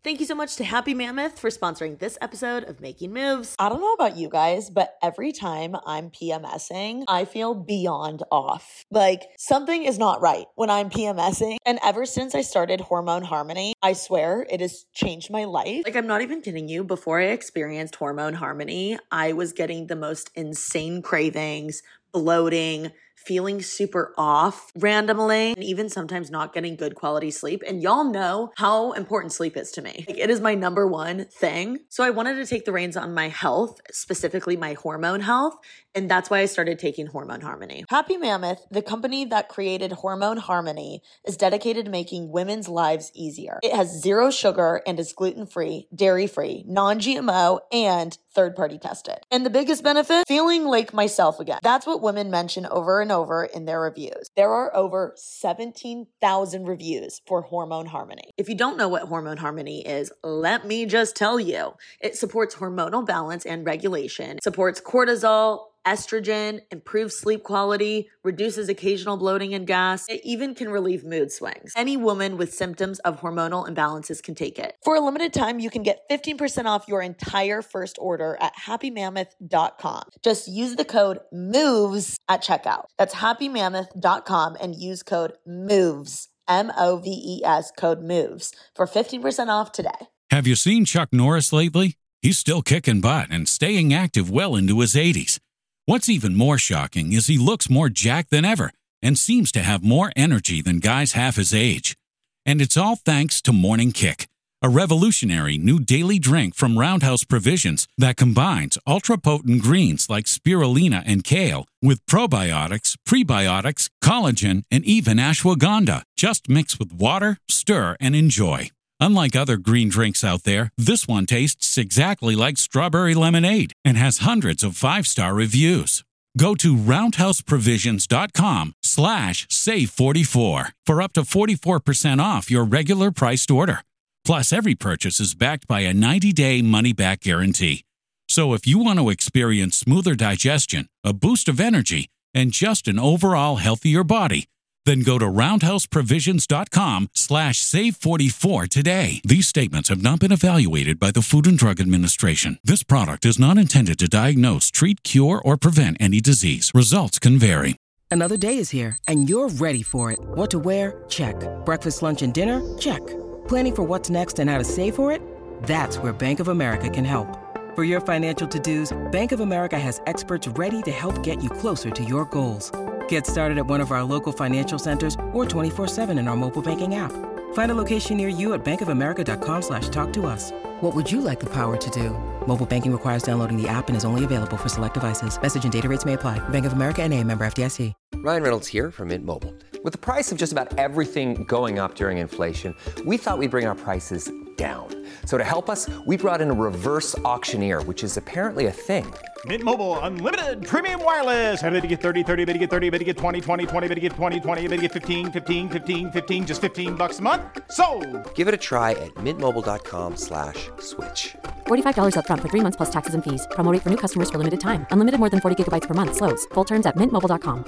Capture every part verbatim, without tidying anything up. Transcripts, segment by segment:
Thank you so much to Happy Mammoth for sponsoring this episode of Making Moves. I don't know about you guys, but every time I'm PMSing, I feel beyond off. Like something is not right when I'm PMSing. And ever since I started Hormone Harmony, I swear it has changed my life. Like I'm not even kidding you. Before I experienced Hormone Harmony, I was getting the most insane cravings, bloating, feeling super off randomly, and even sometimes not getting good quality sleep. And y'all know how important sleep is to me. Like, it is my number one thing. So I wanted to take the reins on my health, specifically my hormone health. And that's why I started taking Hormone Harmony. Happy Mammoth, the company that created Hormone Harmony, is dedicated to making women's lives easier. It has zero sugar and is gluten-free, dairy-free, non-G M O, and third-party tested. And the biggest benefit? Feeling like myself again. That's what women mention over and over in their reviews. There are over seventeen thousand reviews for Hormone Harmony. If you don't know what Hormone Harmony is, let me just tell you. It supports hormonal balance and regulation, supports cortisol, estrogen, improves sleep quality, reduces occasional bloating and gas. It even can relieve mood swings. Any woman with symptoms of hormonal imbalances can take it. For a limited time, you can get fifteen percent off your entire first order at happy mammoth dot com. Just use the code MOVES at checkout. That's happy mammoth dot com and use code MOVES, M O V E S, code MOVES for fifteen percent off today. Have you seen Chuck Norris lately? He's still kicking butt and staying active well into his eighties. What's even more shocking is he looks more jacked than ever and seems to have more energy than guys half his age. And it's all thanks to Morning Kick, a revolutionary new daily drink from Roundhouse Provisions that combines ultra-potent greens like spirulina and kale with probiotics, prebiotics, collagen, and even ashwagandha. Just mix with water, stir, and enjoy. Unlike other green drinks out there, this one tastes exactly like strawberry lemonade and has hundreds of five-star reviews. Go to roundhouseprovisions.com slash save44 for up to forty-four percent off your regular priced order. Plus, every purchase is backed by a ninety-day money-back guarantee. So if you want to experience smoother digestion, a boost of energy, and just an overall healthier body, then go to roundhouseprovisions.com slash save44 today. These statements have not been evaluated by the Food and Drug Administration. This product is not intended to diagnose, treat, cure, or prevent any disease. Results can vary. Another day is here, and you're ready for it. What to wear? Check. Breakfast, lunch, and dinner? Check. Planning for what's next and how to save for it? That's where Bank of America can help. For your financial to-dos, Bank of America has experts ready to help get you closer to your goals. Get started at one of our local financial centers or twenty-four seven in our mobile banking app. Find a location near you at bankofamerica.com slash talk to us. What would you like the power to do? Mobile banking requires downloading the app and is only available for select devices. Message and data rates may apply. Bank of America N A, member F D I C. Ryan Reynolds here from Mint Mobile. With the price of just about everything going up during inflation, we thought we'd bring our prices down. So to help us, we brought in a reverse auctioneer, which is apparently a thing. Mint Mobile Unlimited Premium Wireless. How to get thirty, thirty, bet you get thirty, bet you get twenty, twenty, twenty, bet you get twenty, twenty, bet you get fifteen, fifteen, fifteen, fifteen, just fifteen bucks a month? Sold! Give it a try at mintmobile.com slash switch. forty-five dollars up front for three months plus taxes and fees. Promo rate for new customers for limited time. Unlimited more than forty gigabytes per month. Slows full terms at mint mobile dot com.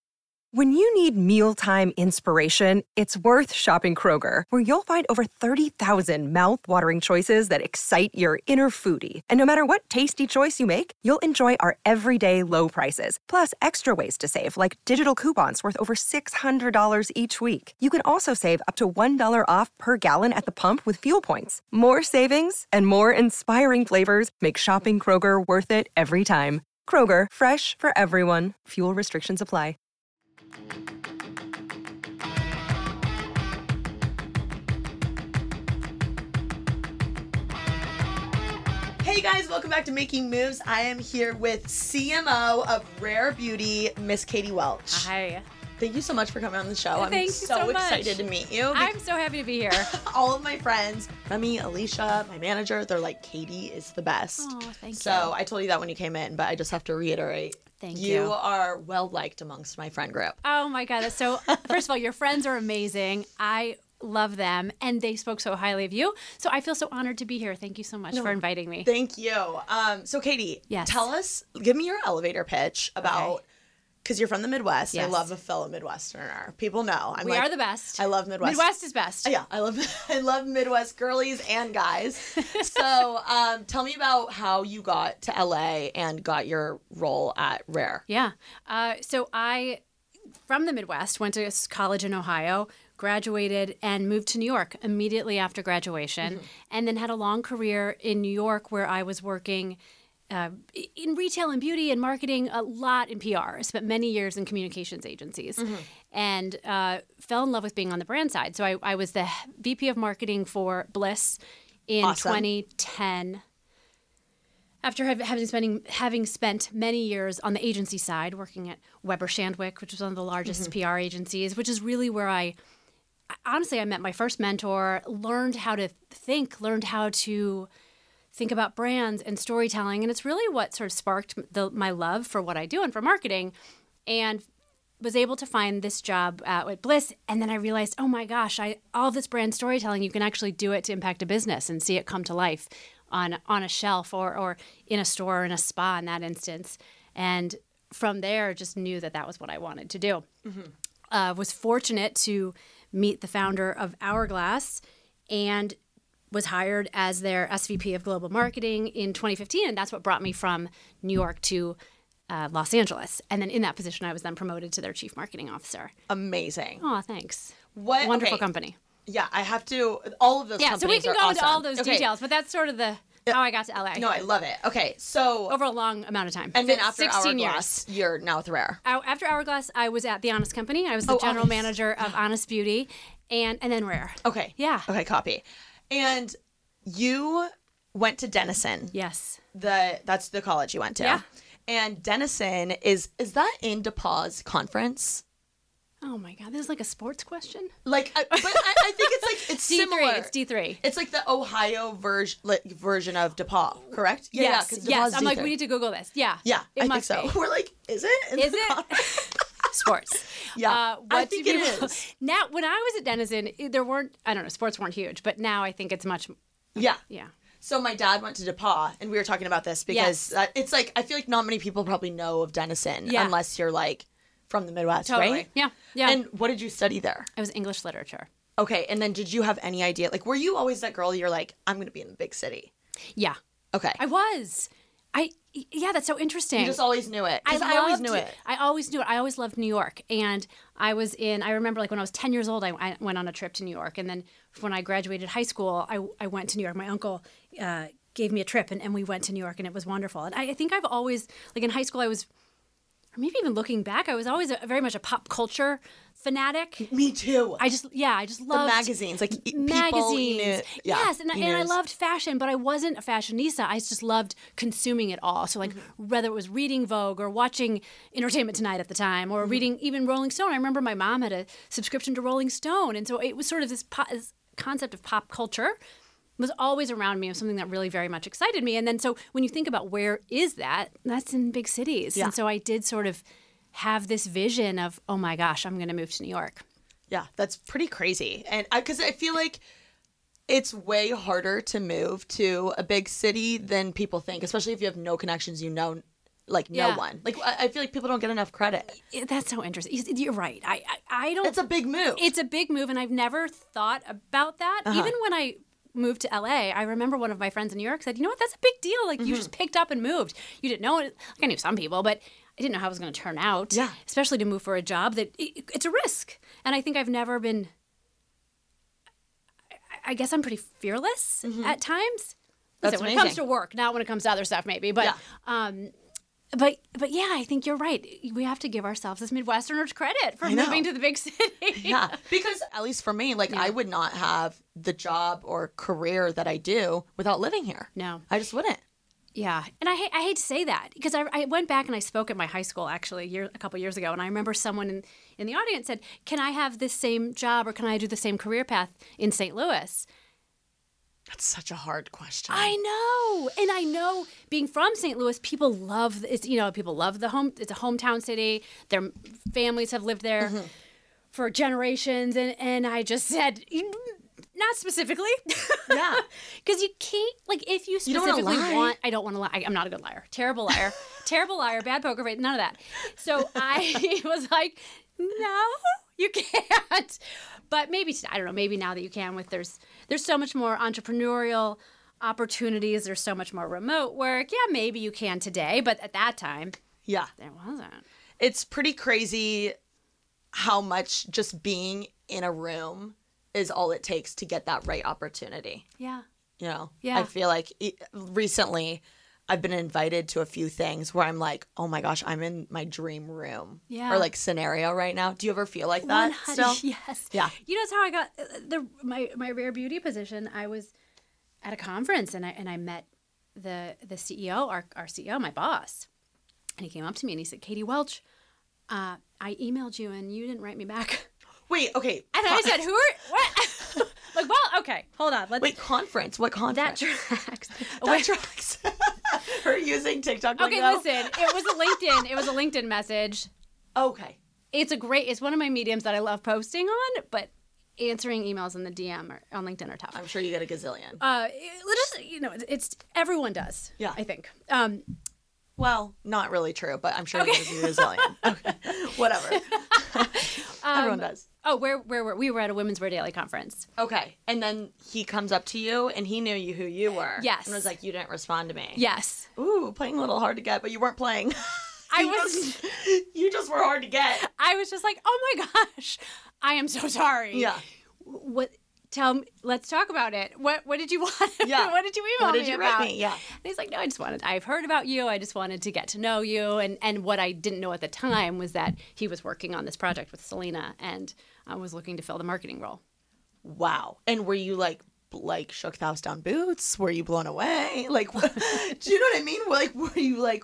When you need mealtime inspiration, it's worth shopping Kroger, where you'll find over thirty thousand mouth-watering choices that excite your inner foodie. And no matter what tasty choice you make, you'll enjoy our everyday low prices, plus extra ways to save, like digital coupons worth over six hundred dollars each week. You can also save up to one dollar off per gallon at the pump with fuel points. More savings and more inspiring flavors make shopping Kroger worth it every time. Kroger, fresh for everyone. Fuel restrictions apply. Hey guys, welcome back to Making Moves. I am here with C M O of Rare Beauty, Miss Katie Welch. Hi. Thank you so much for coming on the show. Thank I'm you so, so excited much. to meet you. I'm so happy to be here. All of my friends, Remy, Alicia, my manager, they're like, Katie is the best. Oh, thank so you. So I told you that when you came in, but I just have to reiterate. Thank you. you. are well liked amongst my friend group. Oh my God. That's so, first of all, your friends are amazing. I love them, and they spoke so highly of you. So I feel so honored to be here. Thank you so much No, for inviting me. Thank you. Um, so Katie, Yes. tell us, give me your elevator pitch about Okay. because you're from the Midwest. Yes. I love a fellow Midwesterner. People know. I'm We like, are the best. I love Midwest. Midwest is best. Yeah, I love I love Midwest girlies and guys. So um, tell me about how you got to L A and got your role at Rare. Yeah. Uh, so I, from the Midwest, went to college in Ohio, graduated, and moved to New York immediately after graduation, mm-hmm. and then had a long career in New York where I was working Uh, in retail and beauty and marketing, a lot in P R. I spent many years in communications agencies, mm-hmm. and uh, fell in love with being on the brand side. So I, I was the V P of marketing for Bliss in awesome. twenty ten. After having spending having spent many years on the agency side, working at Weber Shandwick, which was one of the largest mm-hmm. P R agencies, which is really where I, honestly, I met my first mentor, learned how to think, learned how to think about brands and storytelling. And it's really what sort of sparked the, my love for what I do and for marketing, and was able to find this job at, at Bliss. And then I realized, oh my gosh, I all of this brand storytelling, you can actually do it to impact a business and see it come to life on on a shelf or, or in a store or in a spa in that instance. And from there, just knew that that was what I wanted to do. Mm-hmm. Uh, was fortunate to meet the founder of Hourglass and was hired as their S V P of global marketing in twenty fifteen. And that's what brought me from New York to uh, Los Angeles. And then in that position, I was then promoted to their chief marketing officer. Amazing. Oh, thanks. What wonderful okay. company. Yeah, I have to, all of those yeah, companies so we can are go awesome. into all those okay. details, but that's sort of the how I got to L A. No, I love it. Okay, so. Over a long amount of time. And then after sixteen Hourglass, years. you're now with Rare. After Hourglass, I was at The Honest Company. I was the oh, general Honest. manager of Honest Beauty, and, and then Rare. Okay. Yeah. Okay, copy. And you went to Denison. Yes. The That's the college you went to. Yeah. And Denison, is is that in DePauw's conference? Oh my God, this is like a sports question. Like, I, but I, I think it's like it's D three. similar. It's D three. It's like the Ohio version like, version of DePauw, correct? Yeah, yes, yeah, 'cause yes. DePauw's I'm like, D three. we need to Google this. Yeah, Yeah, it I must think so. be. We're like, is it? In Is the it? conference? Sports. Yeah, uh, I what think do it people- is. Now, when I was at Denison, there weren't. I don't know. Sports weren't huge, but now I think it's much. Yeah. Yeah. So my dad went to DePauw, and we were talking about this because Yes. uh, it's like I feel like not many people probably know of Denison Yeah. unless you're like from the Midwest, Totally. right? Yeah. Yeah. And what did you study there? it was English literature. Okay, and then did you have any idea? Like, were you always that girl? You're like, I'm going to be in the big city. Yeah. Okay, I was. I yeah, that's so interesting. you just always knew it. 'Cause I, always knew it. I always knew it. I always loved New York, and I was in. I remember like when I was ten years old, I, I went on a trip to New York, and then when I graduated high school, I I went to New York. My uncle uh, gave me a trip, and, and we went to New York, and it was wonderful. And I, I think I've always like in high school, I was, or maybe even looking back, I was always a, very much a pop culture fanatic. Me too. I just yeah, I just the loved magazines, like e- people, magazines. Enid- yeah, yes, and, I- and I Enid. loved fashion, but I wasn't a fashionista. I just loved consuming it all. So like Mm-hmm. whether it was reading Vogue or watching Entertainment Tonight at the time, or Mm-hmm. reading even Rolling Stone. I remember my mom had a subscription to Rolling Stone, and so it was sort of this, po- this concept of pop culture was always around me. It was something that really very much excited me. And then so when you think about where is that, that's in big cities. Yeah. And so I did sort of have this vision of, oh my gosh, I'm going to move to New York. Yeah, that's pretty crazy. And I, because I feel like it's way harder to move to a big city than people think, especially if you have no connections, you know, like no Yeah. one. Like I I feel like people don't get enough credit. Yeah, that's so interesting. You- You're right. I, I, I don't. It's a big move. It's a big move, and I've never thought about that. Uh-huh. Even when I moved to L A, I remember one of my friends in New York said, "You know what? That's a big deal. Like you just picked up and moved. You didn't know it. Like I knew some people, but I didn't know how it was going to turn out. Yeah. Especially to move for a job that it, it's a risk. And I think I've never been. I, I guess I'm pretty fearless at times. That's Listen, when it comes amazing. to work, not when it comes to other stuff, maybe. But Yeah. um, but but yeah, I think you're right. We have to give ourselves as Midwesterners credit for I know. moving to the big city. Yeah, because at least for me, like I would not have the job or career that I do without living here. No. I just wouldn't. Yeah, and I hate I hate to say that because I, I went back and I spoke at my high school actually a, year, a couple years ago, and I remember someone in in the audience said, "Can I have this same job or can I do the same career path in Saint Louis?" That's such a hard question. I know, and I know being from Saint Louis, people love it's you know people love the home. It's a hometown city. Their families have lived there for generations, and and I just said, Not specifically. Yeah. Because you can't, like, if you You don't wanna specifically lie. want, I don't want to lie. I, I'm not a good liar. Terrible liar. Terrible liar. Bad poker face. None of that. So I was like, no, you can't. But maybe, I don't know, maybe now that you can with, there's, there's so much more entrepreneurial opportunities. There's so much more remote work. Yeah, maybe you can today. But at that time, Yeah. there wasn't. It's pretty crazy how much just being in a room is all it takes to get that right opportunity. Yeah. You know, Yeah. I feel like e- recently I've been invited to a few things where I'm like, oh my gosh, I'm in my dream room Yeah. or like scenario right now. Do you ever feel like that one hundred still? Yes. Yeah. You know, that's how I got uh, the my my rare beauty position. I was at a conference and I and I met the the C E O, our our C E O, my boss, and he came up to me and he said, "Katie Welch, uh, I emailed you and you didn't write me back." Wait, okay. And I said, "Who are what?" Like, well, okay, hold on. Let's Wait, conference? What that conference? tracks. That tracks. Her using TikTok Okay, lingo? listen. It was a LinkedIn. It was a LinkedIn message. Okay. It's a great. It's one of my mediums that I love posting on, but answering emails in the D M or on LinkedIn are tough. I'm sure you get a gazillion. Uh, it- just you know, it's, it's everyone does. Yeah. I think. Um, Well, not really true, but I'm sure you get a gazillion. Okay. Whatever. Everyone does. oh, where where were we? Were at a Women's Wear Daily conference. Okay. And then he comes up to you and he knew you who you were. Yes. And was like, you didn't respond to me. Yes, Ooh, playing a little hard to get, but you weren't playing. I You was. just- you just were hard to get. I was just like, oh my gosh, I am so sorry. Yeah. What? Tell me. Let's talk about it. What What did you want? Yeah. what did you email What did me you write about? me? Yeah. And he's like, no, I just wanted. I've heard about you. I just wanted to get to know you. And and what I didn't know at the time was that he was working on this project with Selena, and I was looking to fill the marketing role. Wow. And were you like, like shook the house down boots? Were you blown away? Like, what, do you know what I mean? Like, were you like,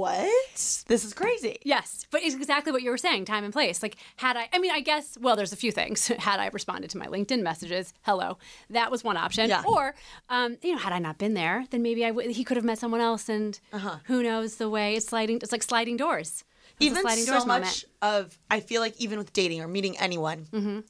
what? This is crazy. Yes, but it's exactly what you were saying, time and place. Like, had I, I mean, I guess, well, there's a few things. Had I responded to my LinkedIn messages, hello, that was one option. Yeah. Or, um, you know, had I not been there, then maybe I w- he could have met someone else, and who knows the way it's sliding. It's like sliding doors. It was a Even sliding so doors much moment. of, I feel like even with dating or meeting anyone, Mm-hmm.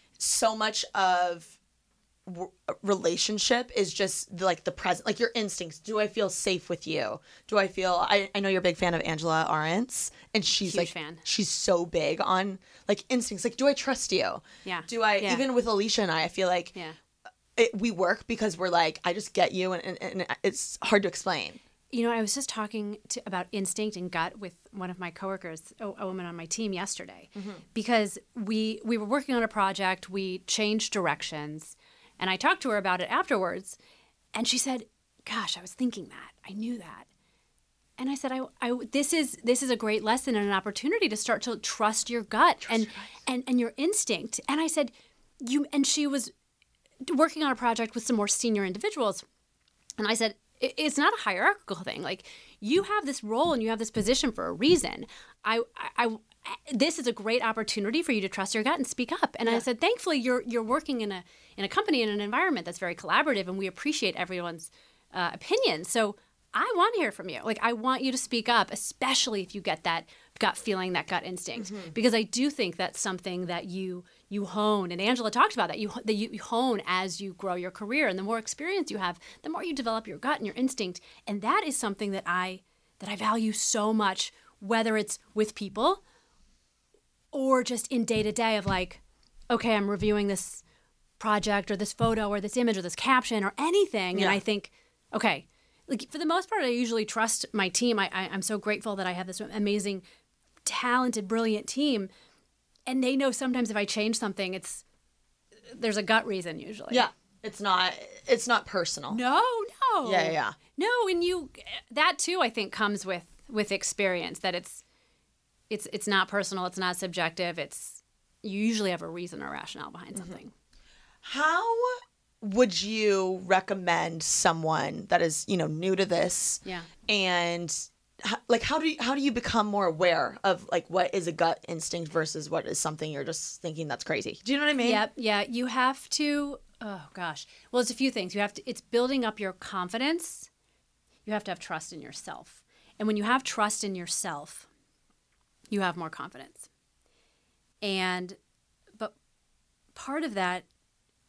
so much of w- relationship is just like the present, like your instincts. Do I feel safe with you? Do I feel, I, I know you're a big fan of Angela Arendts, and she's Huge like, fan. she's so big on like instincts. Like, do I trust you? Yeah. Do I, Yeah. even with Alicia and I, I feel like Yeah. it, we work because we're like, I just get you, and, and, and it's hard to explain. You know, I was just talking to, about instinct and gut with one of my coworkers, a, a woman on my team yesterday, because we we were working on a project, we changed directions, and I talked to her about it afterwards, and she said, "Gosh, I was thinking that. I knew that." And I said, I, I this is this is a great lesson and an opportunity to start to trust your gut and and and your instinct. And I said, you and she was working on a project with some more senior individuals, and I said, it's not a hierarchical thing. Like, you have this role and you have this position for a reason. I, I, I this is a great opportunity for you to trust your gut and speak up. And I said, thankfully, you're you're working in a in a company in an environment that's very collaborative, and we appreciate everyone's uh, opinions. So I want to hear from you. Like, I want you to speak up, especially if you get that gut feeling, that gut instinct, because I do think that's something that you you hone. And Angela talked about that. You that you hone as you grow your career, and the more experience you have, the more you develop your gut and your instinct. And that is something that I that I value so much, whether it's with people or just in day to day of like, okay, I'm reviewing this project or this photo or this image or this caption or anything, and I think, okay. Like, for the most part, I usually trust my team. I, I, I'm so grateful that I have this amazing, talented, brilliant team. And they know sometimes if I change something, it's there's a gut reason usually. Yeah. It's not, it's not personal. No, no. Yeah, yeah, yeah. No, and you, that too, I think comes with, with experience, that it's, it's, it's not personal. It's not subjective. It's, you usually have a reason or rationale behind something. How would you recommend someone that is, you know, new to this? Yeah. And h- like, how do you, how do you become more aware of like what is a gut instinct versus what is something you're just thinking that's crazy? Do you know what I mean? Yep. Yeah. You have to, oh gosh. Well, it's a few things. You have to, it's building up your confidence. You have to have trust in yourself. And when you have trust in yourself, you have more confidence. And, but part of that is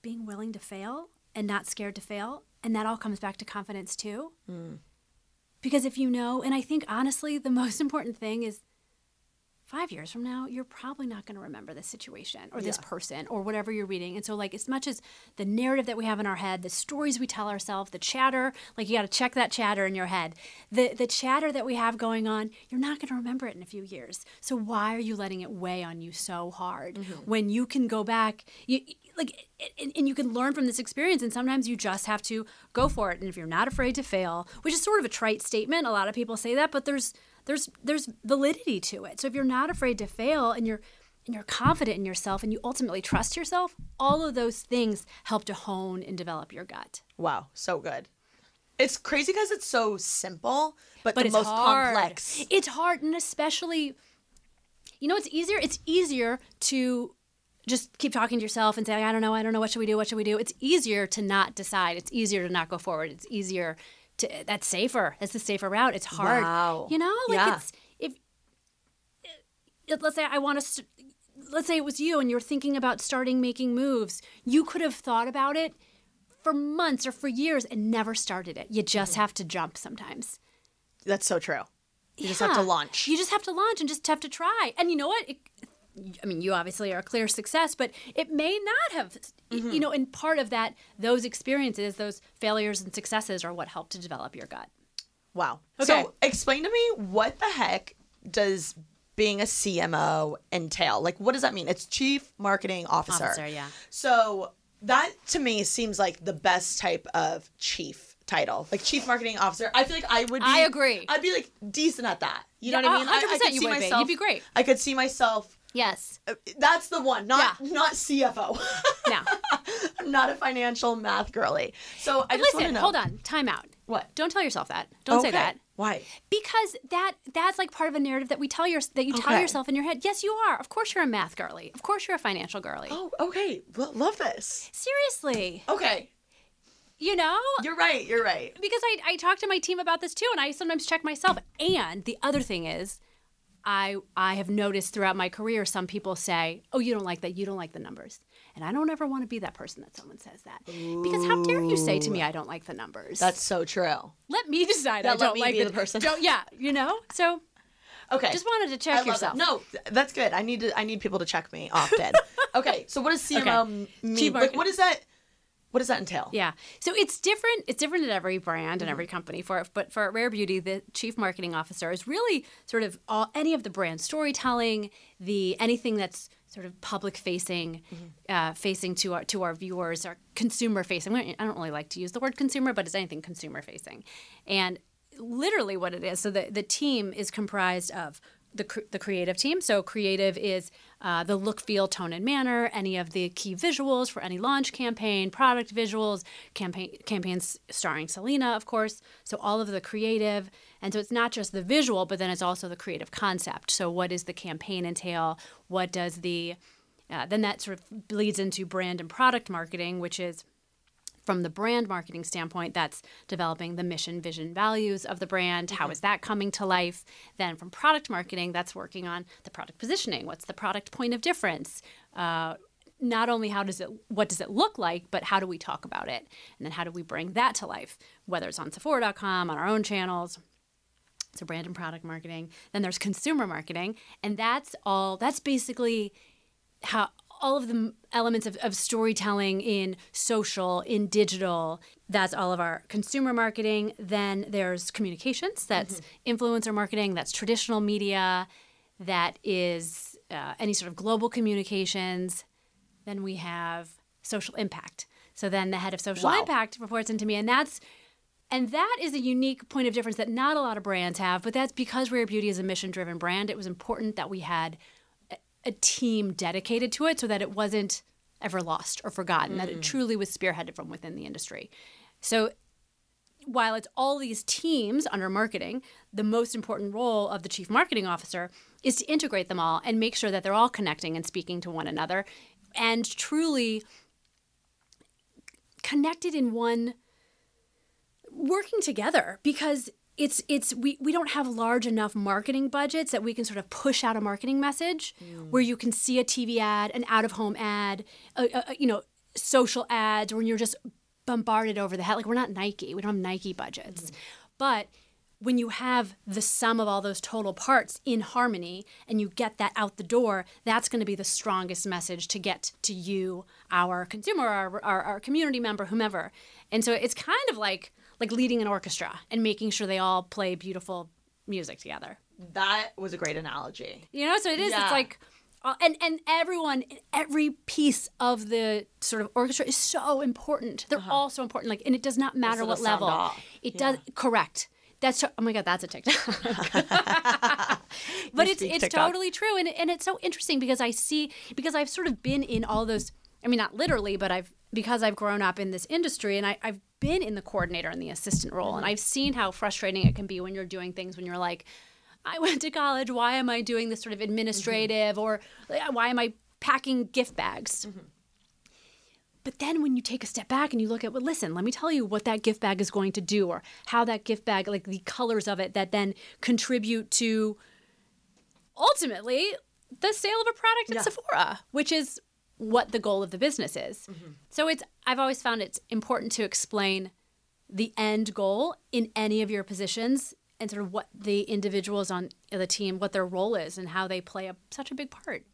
being willing to fail and not scared to fail. And that all comes back to confidence too. Mm. Because if you know, and I think honestly, the most important thing is five years from now, you're probably not going to remember this situation or this Yeah. person or whatever you're reading. And so like as much as the narrative that we have in our head, the stories we tell ourselves, the chatter, like you got to check that chatter in your head. The the chatter that we have going on, you're not going to remember it in a few years. So why are you letting it weigh on you so hard Mm-hmm. when you can go back, you, like, and, and you can learn from this experience, and sometimes you just have to go for it. And if you're not afraid to fail, which is sort of a trite statement, a lot of people say that, but there's There's there's validity to it. So if you're not afraid to fail and you're and you're confident in yourself and you ultimately trust yourself, all of those things help to hone and develop your gut. Wow, so good. It's crazy because it's so simple, but, But the it's most hard. complex. It's hard, and especially, you know, it's easier. It's easier to just keep talking to yourself and say, I don't know, I don't know, what should we do? What should we do? It's easier to not decide. It's easier to not go forward. It's easier. To, that's safer. That's the safer route. It's hard. Wow. You know, like Yeah. it's if it, let's say I want to. St- let's say it was you, and you're thinking about starting making moves. You could have thought about it for months or for years and never started it. You just have to jump sometimes. That's so true. You just have to Yeah. launch. You just have to launch and just have to try. And you know what? It, I mean, you obviously are a clear success, but it may not have, Mm-hmm. you know, and part of that, those experiences, those failures and successes are what help to develop your gut. Wow. Okay. So explain to me, what the heck does being a C M O entail? Like, what does that mean? It's Chief Marketing Officer. Officer, yeah. So that to me seems like the best type of chief title, like Chief Marketing Officer. I feel like I would be. I agree. I'd be like decent at that. You Yeah, know what I mean? one hundred percent I, I could you see would be. myself. You'd be great. I could see myself. Yes. That's the one, not Yeah. not C F O. Now, I'm not a financial math girly. So I just want to listen, know. hold on. Time out. What? Don't tell yourself that. Don't say Okay. that. Why? Because that that's like part of a narrative that we tell your that you tell Okay. yourself in your head. Yes, you are. Of course you're a math girly. Of course you're a financial girly. Oh, okay. Well, love this. Seriously. Okay. You know? You're right. You're right. Because I, I talk to my team about this too, and I sometimes check myself. And the other thing is, I I have noticed throughout my career, some people say, oh, you don't like that, you don't like the numbers. And I don't ever want to be that person that someone says that. Because how dare you say to me, I don't like the numbers? That's so true. Let me decide Yeah, I let don't me like be the person. Don't, yeah, you know? So Okay. just wanted to check I love yourself. that. No, th- that's good. I need to. I need people to check me often. Okay. So what does C M O Okay. mean? Chief Like, Market- what does that? What does that entail? Yeah. So it's different. It's different at every brand and Mm-hmm. every company. For but for Rare Beauty, the chief marketing officer is really sort of all any of the brand storytelling, the anything that's sort of public facing, Mm-hmm. uh, facing to our to our viewers, or consumer facing. I don't really like to use the word consumer, but it's anything consumer facing, and literally what it is. So the the team is comprised of the cr- the creative team. So creative is uh, the look, feel, tone, and manner, any of the key visuals for any launch campaign, product visuals, campaign campaigns starring Selena, of course. So all of the creative. And so it's not just the visual, but then it's also the creative concept. So what does the campaign entail? What does the, uh, then that sort of bleeds into brand and product marketing, which is from the brand marketing standpoint, that's developing the mission, vision, values of the brand. How is that coming to life? Then from product marketing, that's working on the product positioning. What's the product point of difference? Uh, not only how does it, what does it look like, but how do we talk about it? And then how do we bring that to life? Whether it's on Sephora dot com, on our own channels. So brand and product marketing. Then there's consumer marketing. And that's all, that's basically how all of the elements of, of storytelling in social, in digital, that's all of our consumer marketing. Then there's communications, that's mm-hmm. influencer marketing, that's traditional media, that is uh, any sort of global communications. Then we have social impact. So then the head of social Wow. impact reports into me, and that's and that is a unique point of difference that not a lot of brands have, but that's because Rare Beauty is a mission-driven brand. It was important that we had a team dedicated to it so that it wasn't ever lost or forgotten, mm. that it truly was spearheaded from within the industry. So while it's all these teams under marketing, the most important role of the chief marketing officer is to integrate them all and make sure that they're all connecting and speaking to one another and truly connected in one, working together, because It's it's we, we don't have large enough marketing budgets that we can sort of push out a marketing message mm. where you can see a T V ad, an out of home ad, a, a, you know, social ads, or when you're just bombarded over the head. Like, we're not Nike. We don't have Nike budgets. Mm-hmm. But when you have the sum of all those total parts in harmony and you get that out the door, that's going to be the strongest message to get to you, our consumer, our, our, our community member, whomever. And so it's kind of like like leading an orchestra and making sure they all play beautiful music together. That was a great analogy. You know, so it is, yeah. It's like, uh, and, and everyone, every piece of the sort of orchestra is so important. They're uh-huh. all so important. Like, and it does not matter what level. Off. It yeah. does, correct. That's, oh my God, that's a TikTok. But it's it's TikTok. Totally true. And, and it's so interesting because I see, because I've sort of been in all those, I mean, not literally, but I've, because I've grown up in this industry and I, I've been in the coordinator and the assistant role. Mm-hmm. And I've seen how frustrating it can be when you're doing things when you're like, I went to college, why am I doing this sort of administrative, mm-hmm. or why am I packing gift bags? Mm-hmm. But then when you take a step back and you look at, well, listen, let me tell you what that gift bag is going to do, or how that gift bag, like the colors of it that then contribute to ultimately the sale of a product at yeah. Sephora, which is what the goal of the business is. Mm-hmm. So it's, I've always found it's important to explain the end goal in any of your positions and sort of what the individuals on the team, what their role is and how they play a, such a big part.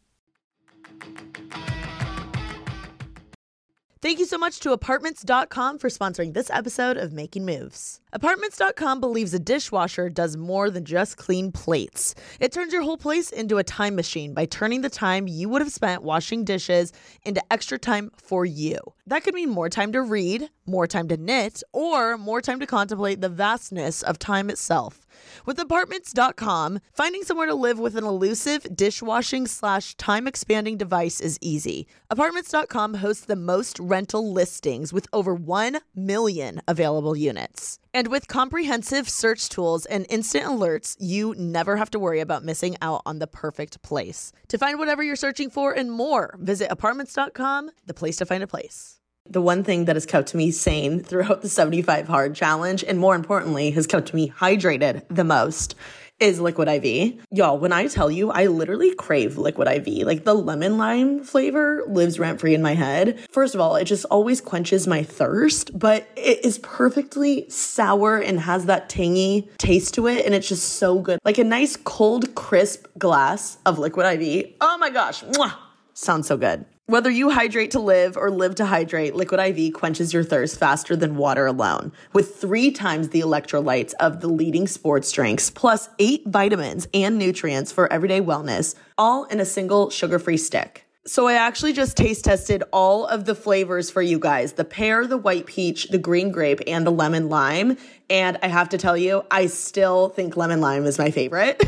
Thank you so much to Apartments dot com for sponsoring this episode of Making Moves. Apartments dot com believes a dishwasher does more than just clean plates. It turns your whole place into a time machine by turning the time you would have spent washing dishes into extra time for you. That could mean more time to read, more time to knit, or more time to contemplate the vastness of time itself. With Apartments dot com, finding somewhere to live with an elusive dishwashing slash time-expanding device is easy. Apartments dot com hosts the most rental listings with over one million available units. And with comprehensive search tools and instant alerts, you never have to worry about missing out on the perfect place. To find whatever you're searching for and more, visit Apartments dot com, the place to find a place. The one thing that has kept me sane throughout the seventy-five hard challenge, and more importantly, has kept me hydrated the most, is Liquid I V. Y'all, when I tell you, I literally crave Liquid I V. Like, the lemon lime flavor lives rent-free in my head. First of all, it just always quenches my thirst, but it is perfectly sour and has that tangy taste to it, and it's just so good. Like a nice cold, crisp glass of Liquid I V. Oh my gosh, mwah, sounds so good. Whether you hydrate to live or live to hydrate, Liquid I V quenches your thirst faster than water alone. With three times the electrolytes of the leading sports drinks, plus eight vitamins and nutrients for everyday wellness, all in a single sugar-free stick. So I actually just taste tested all of the flavors for you guys. The pear, the white peach, the green grape, and the lemon lime. And I have to tell you, I still think lemon lime is my favorite.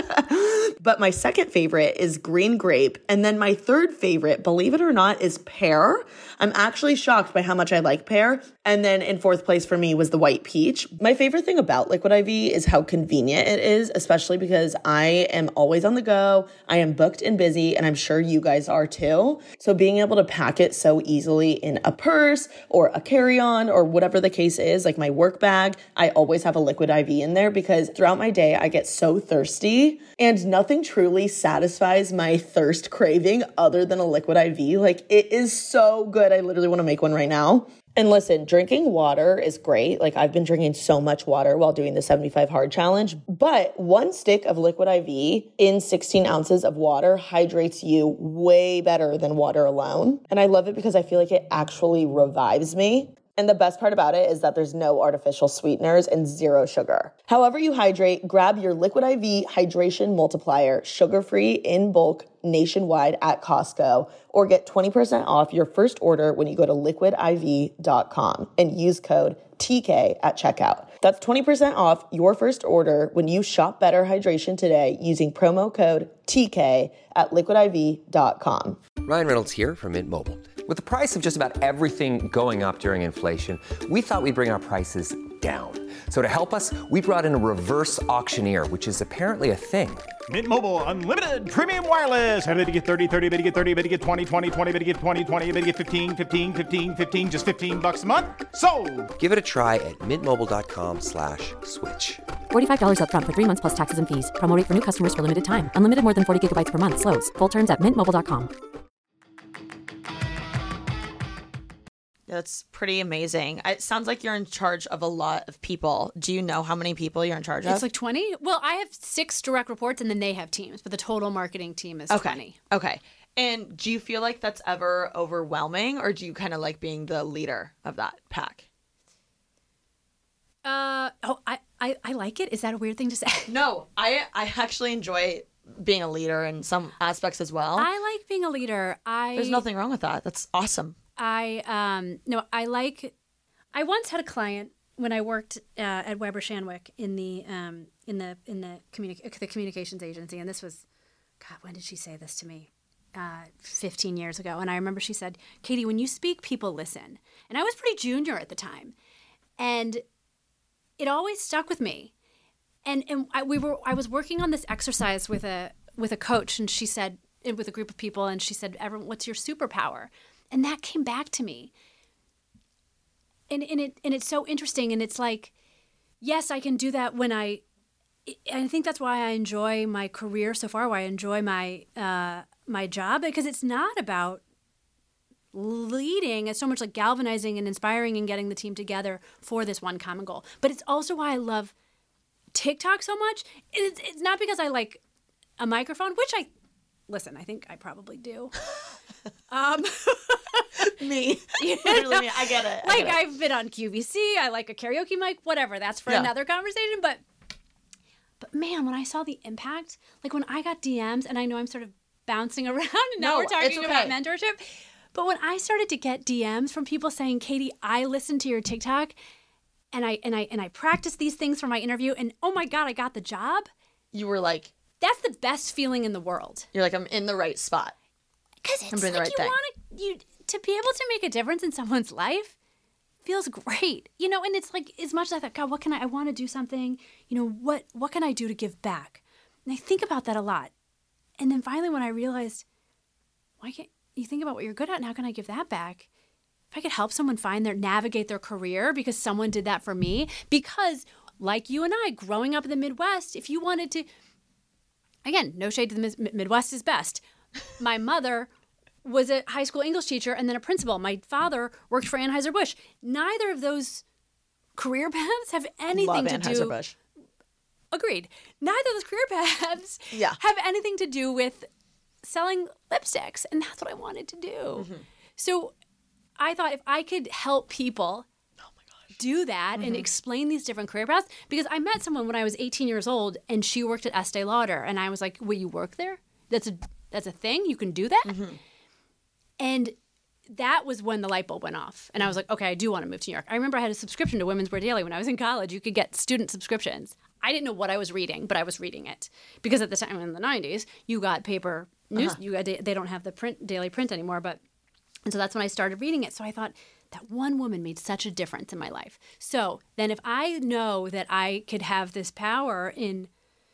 But my second favorite is green grape. And then my third favorite, believe it or not, is pear. I'm actually shocked by how much I like pear. And then in fourth place for me was the white peach. My favorite thing about Liquid I V is how convenient it is, especially because I am always on the go. I am booked and busy, and I'm sure you guys are too. So being able to pack it so easily in a purse or a carry-on or whatever the case is, like my work bag, I always have a Liquid I V in there because throughout my day, I get so thirsty and nothing truly satisfies my thirst craving other than a Liquid I V. Like, it is so good. I literally want to make one right now. And listen, drinking water is great. Like, I've been drinking so much water while doing the seventy-five hard challenge, but one stick of Liquid I V in sixteen ounces of water hydrates you way better than water alone. And I love it because I feel like it actually revives me. And the best part about it is that there's no artificial sweeteners and zero sugar. However you hydrate, grab your Liquid I V Hydration Multiplier, sugar-free in bulk nationwide at Costco, or get twenty percent off your first order when you go to liquid I V dot com and use code T K at checkout. That's twenty percent off your first order when you shop Better Hydration today using promo code T K at liquid I V dot com. Ryan Reynolds here from Mint Mobile. With the price of just about everything going up during inflation, we thought we'd bring our prices down. So to help us, we brought in a reverse auctioneer, which is apparently a thing. Mint Mobile Unlimited Premium Wireless. How to get thirty, thirty, how to get thirty, how to get twenty, twenty, twenty, how to get twenty, twenty, how to get fifteen, fifteen, fifteen, fifteen, just fifteen bucks a month? Sold! Give it a try at mintmobile.com slash switch. forty-five dollars up front for three months plus taxes and fees. Promo rate for new customers for limited time. Unlimited more than forty gigabytes per month slows. Full terms at mint mobile dot com. That's pretty amazing. It sounds like you're in charge of a lot of people. Do you know how many people you're in charge of? It's like twenty. Well, I have six direct reports and then they have teams, but the total marketing team is okay. twenty. Okay. And do you feel like that's ever overwhelming, or do you kind of like being the leader of that pack? Uh, oh, I, I, I like it. Is that a weird thing to say? No, I, I actually enjoy being a leader in some aspects as well. I like being a leader. I There's nothing wrong with that. That's awesome. I um no, I like. I once had a client when I worked uh, at Weber Shandwick in the um in the in the communi- the communications agency, and this was, God, when did she say this to me? Uh, fifteen years ago, and I remember she said, "Katie, when you speak, people listen." And I was pretty junior at the time, and it always stuck with me. And and I, we were I was working on this exercise with a with a coach, and she said, with a group of people, and she said, "Everyone, what's your superpower?" And that came back to me. And and it and it's so interesting. And it's like, yes, I can do that when I. I think that's why I enjoy my career so far. Why I enjoy my uh, my job, because it's not about leading. It's so much like galvanizing and inspiring and getting the team together for this one common goal. But it's also why I love TikTok so much. It's, it's not because I like a microphone, which I listen. I think I probably do. um, me, you literally know, me. I get it. I like get it. I've been on Q V C. I like a karaoke mic. Whatever. That's for Yeah. another conversation. But but man, when I saw the impact, like when I got D Ms, and I know I'm sort of bouncing around, and now No, we're talking it's about okay. mentorship. But when I started to get D Ms from people saying, "Katie, I listened to your TikTok, and I and I and I practiced these things for my interview, and oh my God, I got the job." You were like, That's the best feeling in the world. you're like, I'm in the right spot. Because it's doing like the right you thing. want to you to be able to make a difference in someone's life feels great, you know. And it's like, as much as I thought, God, what can I? I want to do something. You know, what what can I do to give back? And I think about that a lot. And then finally, when I realized, why can't you think about what you're good at, and how can I give that back? If I could help someone find their navigate their career because someone did that for me. Because like you and I, growing up in the Midwest, if you wanted to, again, no shade to the Mid- Midwest is best. My mother was a high school English teacher and then a principal. My father worked for Anheuser-Busch. Neither of those career paths have anything Love to do. Anheuser-Busch. Agreed. Neither of those career paths Yeah. have anything to do with selling lipsticks, and that's what I wanted to do. Mm-hmm. So I thought if I could help people do that Mm-hmm. and explain these different career paths, because I met someone when I was eighteen years old and she worked at Estee Lauder, and I was like, will you work there? That's a that's a thing? You can do that? Mm-hmm. And that was when the light bulb went off. And I was like, okay, I do want to move to New York. I remember I had a subscription to Women's Wear Daily when I was in college. You could get student subscriptions. I didn't know what I was reading, but I was reading it. Because at the time in the nineties, you got paper news. Uh-huh. You got, they don't have the print daily print anymore. But and so that's when I started reading it. So I thought, that one woman made such a difference in my life. So then if I know that I could have this power in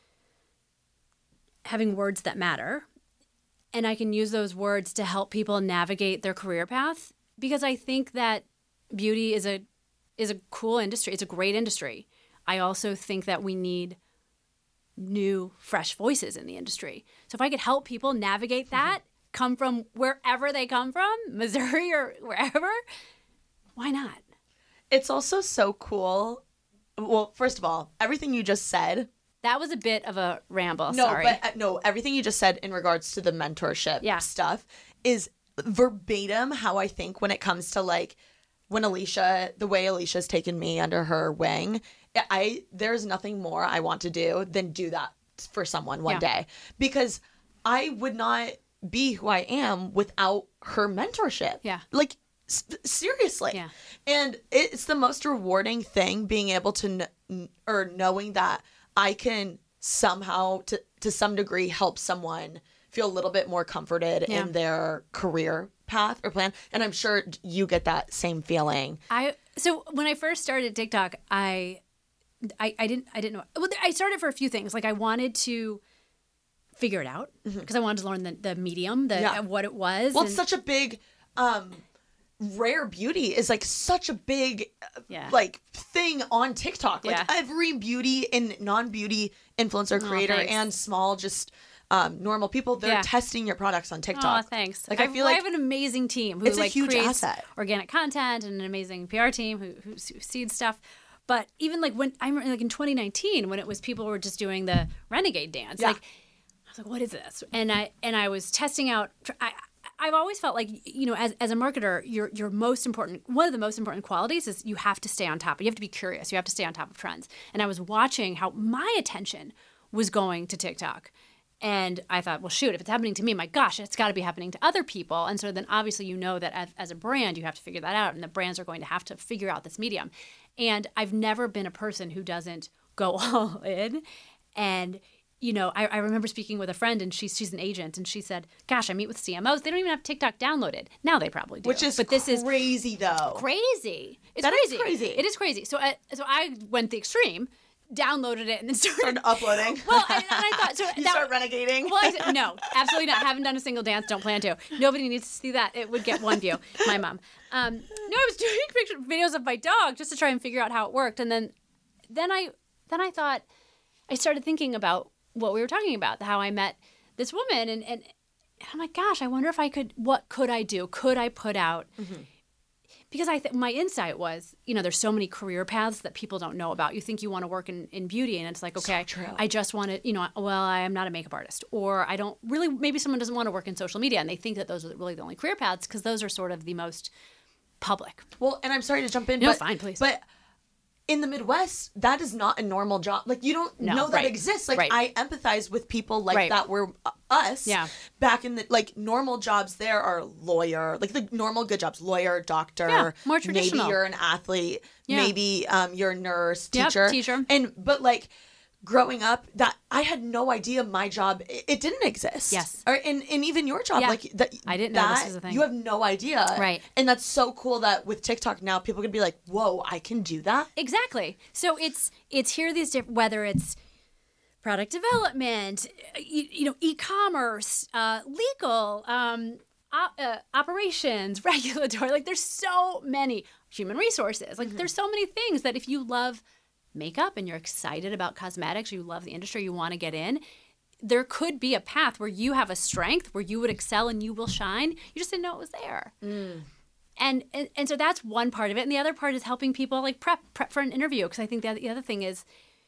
having words that matter, and I can use those words to help people navigate their career path, because I think that beauty is a is a cool industry. It's a great industry. I also think that we need new, fresh voices in the industry. So if I could help people navigate that, come from wherever they come from, Missouri or wherever, why not? It's also so cool. Well, first of all, everything you just said. That was a bit of a ramble. No, sorry. but uh, no, everything you just said in regards to the mentorship Yeah. stuff is verbatim how I think when it comes to like when Alicia, the way Alicia's taken me under her wing. I there's nothing more I want to do than do that for someone one Yeah. day, because I would not be who I am without her mentorship. Yeah. Like s- seriously. Yeah. And it's the most rewarding thing being able to kn- or knowing that I can somehow to to some degree help someone feel a little bit more comforted Yeah. in their career path or plan. And I'm sure you get that same feeling. I so when I first started TikTok, I I, I didn't I didn't know. Well, I started for a few things. Like I wanted to figure it out because I wanted to learn the, the medium, the Yeah. uh, what it was. Well, and- it's such a big um rare beauty is like such a big uh, Yeah. like thing on TikTok. Like Yeah. every beauty and non-beauty influencer creator thanks. and small just um, normal people. They're Yeah. testing your products on TikTok. Oh, thanks. Like I I've- feel like I have an amazing team who it's a like huge creates asset. organic content and an amazing P R team who who seeds stuff. But even like when I remember like in twenty nineteen when it was people were just doing the renegade dance, Yeah. like I was like, what is this? And I and I was testing out. I, I've always felt like, you know, as, as a marketer, your your most important, one of the most important qualities is you have to stay on top. You have to be curious. You have to stay on top of trends. And I was watching how my attention was going to TikTok. And I thought, well, shoot, if it's happening to me, my gosh, it's got to be happening to other people. And so then obviously you know that as, as a brand, you have to figure that out. And the brands are going to have to figure out this medium. And I've never been a person who doesn't go all in. And you know, I, I remember speaking with a friend, and she's she's an agent, and she said, "Gosh, I meet with C M Os. They don't even have TikTok downloaded. Now they probably do, which is but this is crazy though. crazy. It's That is crazy. crazy. It is crazy. So, I, so I went the extreme, downloaded it, and then started, Started uploading. Well, and, and I thought so. You that, start renegading. Well, I said, no, absolutely not. Haven't done a single dance. Don't plan to. Nobody needs to see that. It would get one view. My mom. Um, no, I was doing picture videos of my dog just to try and figure out how it worked, and then, then I then I thought, I started thinking about what we were talking about, how I met this woman, and, and I'm like, gosh, I wonder if I could, what could I do? Could I put out, mm-hmm. because I th- my insight was, you know, there's so many career paths that people don't know about. You think you want to work in, in beauty, and it's like, okay, So true. I just want to, you know, well, I am not a makeup artist, or I don't really, maybe someone doesn't want to work in social media, and they think that those are really the only career paths because those are sort of the most public. Well, and I'm sorry to jump in, No, but fine, please. But in the Midwest, that is not a normal job. Like, you don't No, know that right, exists. Like, right. I empathize with people like Right. that were uh, us. Yeah. Back in the, like, normal jobs there are lawyer, like the normal good jobs, lawyer, doctor. Yeah, more traditional. Maybe you're an athlete. Yeah. Maybe um, you're a nurse, Yep, teacher. teacher. And, but like, growing up, that I had no idea my job, it, it didn't exist. Yes. Or, and, and even your job, Yeah. like, that, I didn't know that, this was a thing. You have no idea. Right. And that's so cool that with TikTok now, people can be like, whoa, I can do that. Exactly. So it's it's here these different, whether it's product development, you, you know, e-commerce, uh, legal, um, op- uh, operations, regulatory. Like there's so many human resources. Like there's so many things that if you love makeup and you're excited about cosmetics, you love the industry, you want to get in, there could be a path where you have a strength where you would excel and you will shine. You just didn't know it was there. Mm. And, and and so that's one part of it. And the other part is helping people like prep prep for an interview. Because I think the, the other thing is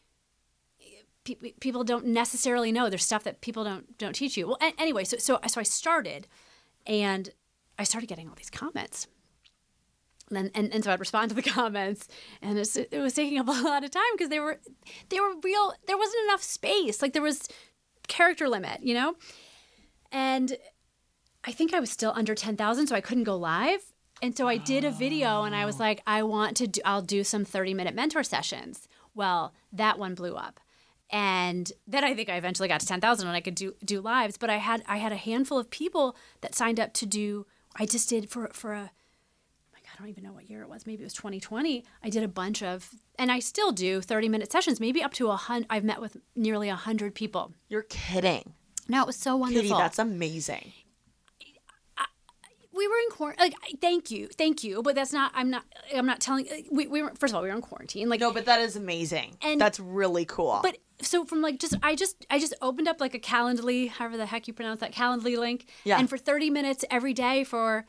pe- people don't necessarily know. There's stuff that people don't don't teach you. Well, a- anyway, so so so I started, and I started getting all these comments. And then, and, and so I'd respond to the comments, and it's, it was taking up a lot of time because they were, they were real. There wasn't enough space. Like there was character limit, you know. And I think I was still under ten thousand, so I couldn't go live. And so I did a video, and I was like, I want to do. I'll do some thirty minute mentor sessions. Well, that one blew up, and then I think I eventually got to ten thousand, and I could do do lives. But I had I had a handful of people that signed up to do. I just did for for a. I don't even know what year it was. Maybe it was twenty twenty. I did a bunch of, and I still do thirty minute sessions, maybe up to a hundred. I've met with nearly a hundred people. You're kidding. No, it was so wonderful. Kitty, that's amazing. I, we were in quarantine. Like, thank you, thank you. But that's not. I'm not. I'm not telling. We, we were first of all we were in quarantine. Like no, but that is amazing. And that's really cool. But so from like just I just I just opened up like a Calendly, however the heck you pronounce that Calendly link. Yeah. And for thirty minutes every day for.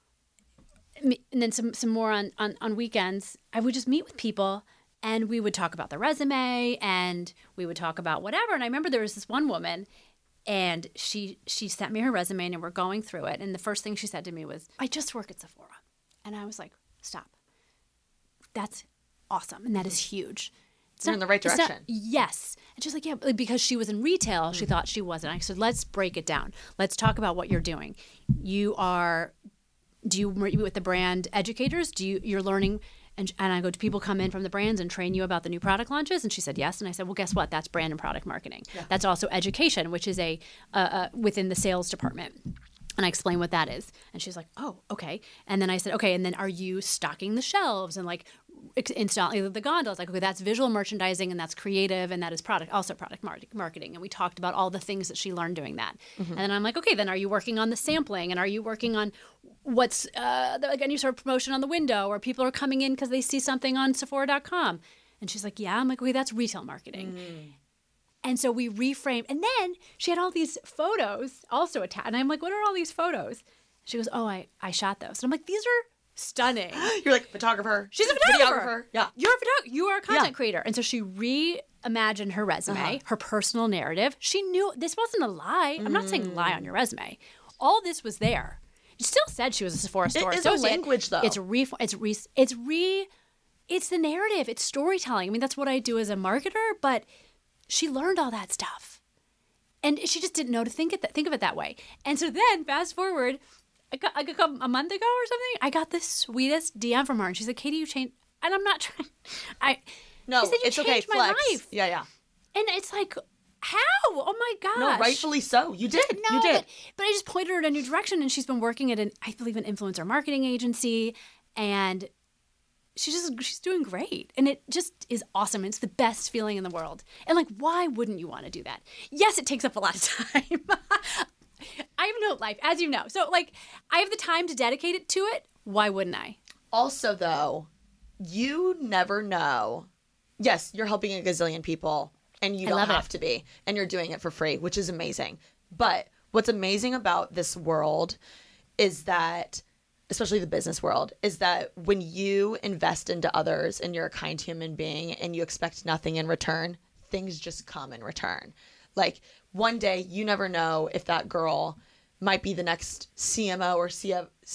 And then some some more on, on, on weekends, I would just meet with people and we would talk about the resume and we would talk about whatever. And I remember there was this one woman and she she sent me her resume and we're going through it. And the first thing she said to me was, I just work at Sephora. And I was like, stop. That's awesome. And that is huge. It's You're in the right it's direction. Not, yes. And she's like, yeah, because she was in retail, mm. she thought she wasn't. I said, let's break it down. Let's talk about what you're doing. You are... Do you meet with the brand educators? Do you you're learning? And, and I go, do people come in from the brands and train you about the new product launches? And she said yes. And I said, well, guess what? That's brand and product marketing. Yeah. That's also education, which is a uh, uh, within the sales department. And I explained what that is. And she's like, oh, okay. And then I said, okay. And then are you stocking the shelves and like installing the gondolas? Like, okay, that's visual merchandising and that's creative and that is product, also product mar- marketing. And we talked about all the things that she learned doing that. Mm-hmm. And then I'm like, okay, then are you working on the sampling and are you working on what's uh, like any sort of promotion on the window or people are coming in because they see something on Sephora dot com? And she's like, yeah. I'm like, okay, that's retail marketing. Mm. And so we reframed. And then she had all these photos also attached. And I'm like, what are all these photos? She goes, oh, I, I shot those. And I'm like, these are stunning. You're like, photographer. She's a photographer. Videographer. Yeah. You're a photographer. You are a content Yeah. creator. And so she reimagined her resume, Uh-huh. her personal narrative. She knew this wasn't a lie. I'm not saying lie on your resume. All this was there. It still said she was a Sephora store is a associate. language, though. It's re. It's re. It's re. It's the narrative. It's storytelling. I mean, that's what I do as a marketer. But she learned all that stuff, and she just didn't know to think it that, think of it that way. And so then, fast forward, a, cou- a, cou- a month ago or something, I got the sweetest D M from her, and she's like, "Katie, you changed." And I'm not trying. I No, she said, you it's okay. changed my Flex. life. Yeah, yeah. And it's like, how? Oh my gosh. No, rightfully so. You did. No, you did. But, but I just pointed her in a new direction, and she's been working at an, I believe, an influencer marketing agency, and she's just she's doing great, and it just is awesome. It's the best feeling in the world. And like, why wouldn't you want to do that? Yes, it takes up a lot of time. I have no life, as you know, so like, I have the time to dedicate it to it. Why wouldn't I? Also, though, you never know. Yes, you're helping a gazillion people, and you I don't love have it. to be, and you're doing it for free, which is amazing. But what's amazing about this world is that, especially the business world, is that when you invest into others and you're a kind human being and you expect nothing in return, things just come in return. Like, one day, you never know if that girl might be the next C M O or C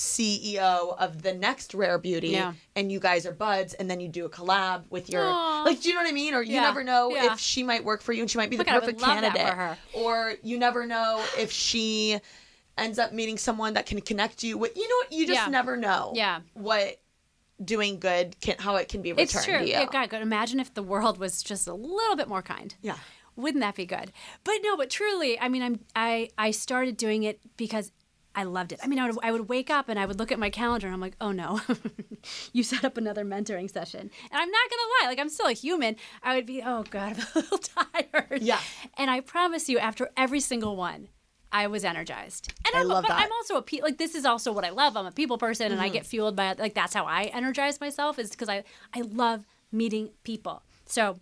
E O of the next Rare Beauty, Yeah. and you guys are buds, and then you do a collab with your, Aw. like, do you know what I mean? Or you Yeah. never know Yeah. if she might work for you and she might be Oh my the God, I would perfect love that for candidate. her. Or you never know if she ends up meeting someone that can connect you with, you know what, you just Yeah. never know Yeah. what doing good can, how it can be returned It's true. to you. Yeah, God, God, imagine if the world was just a little bit more kind. Yeah. Wouldn't that be good? But no, but truly, I mean, I'm I I started doing it because I loved it. I mean, I would I would wake up and I would look at my calendar and I'm like, oh no, you set up another mentoring session, and I'm not gonna lie, like I'm still a human. I would be, oh God, I'm a little tired. Yeah. And I promise you, after every single one, I was energized. And I I'm, love but that. I'm also a pe- like this is also what I love. I'm a people person, and I Mm-hmm. get fueled by like that's how I energize myself is because I I love meeting people. So.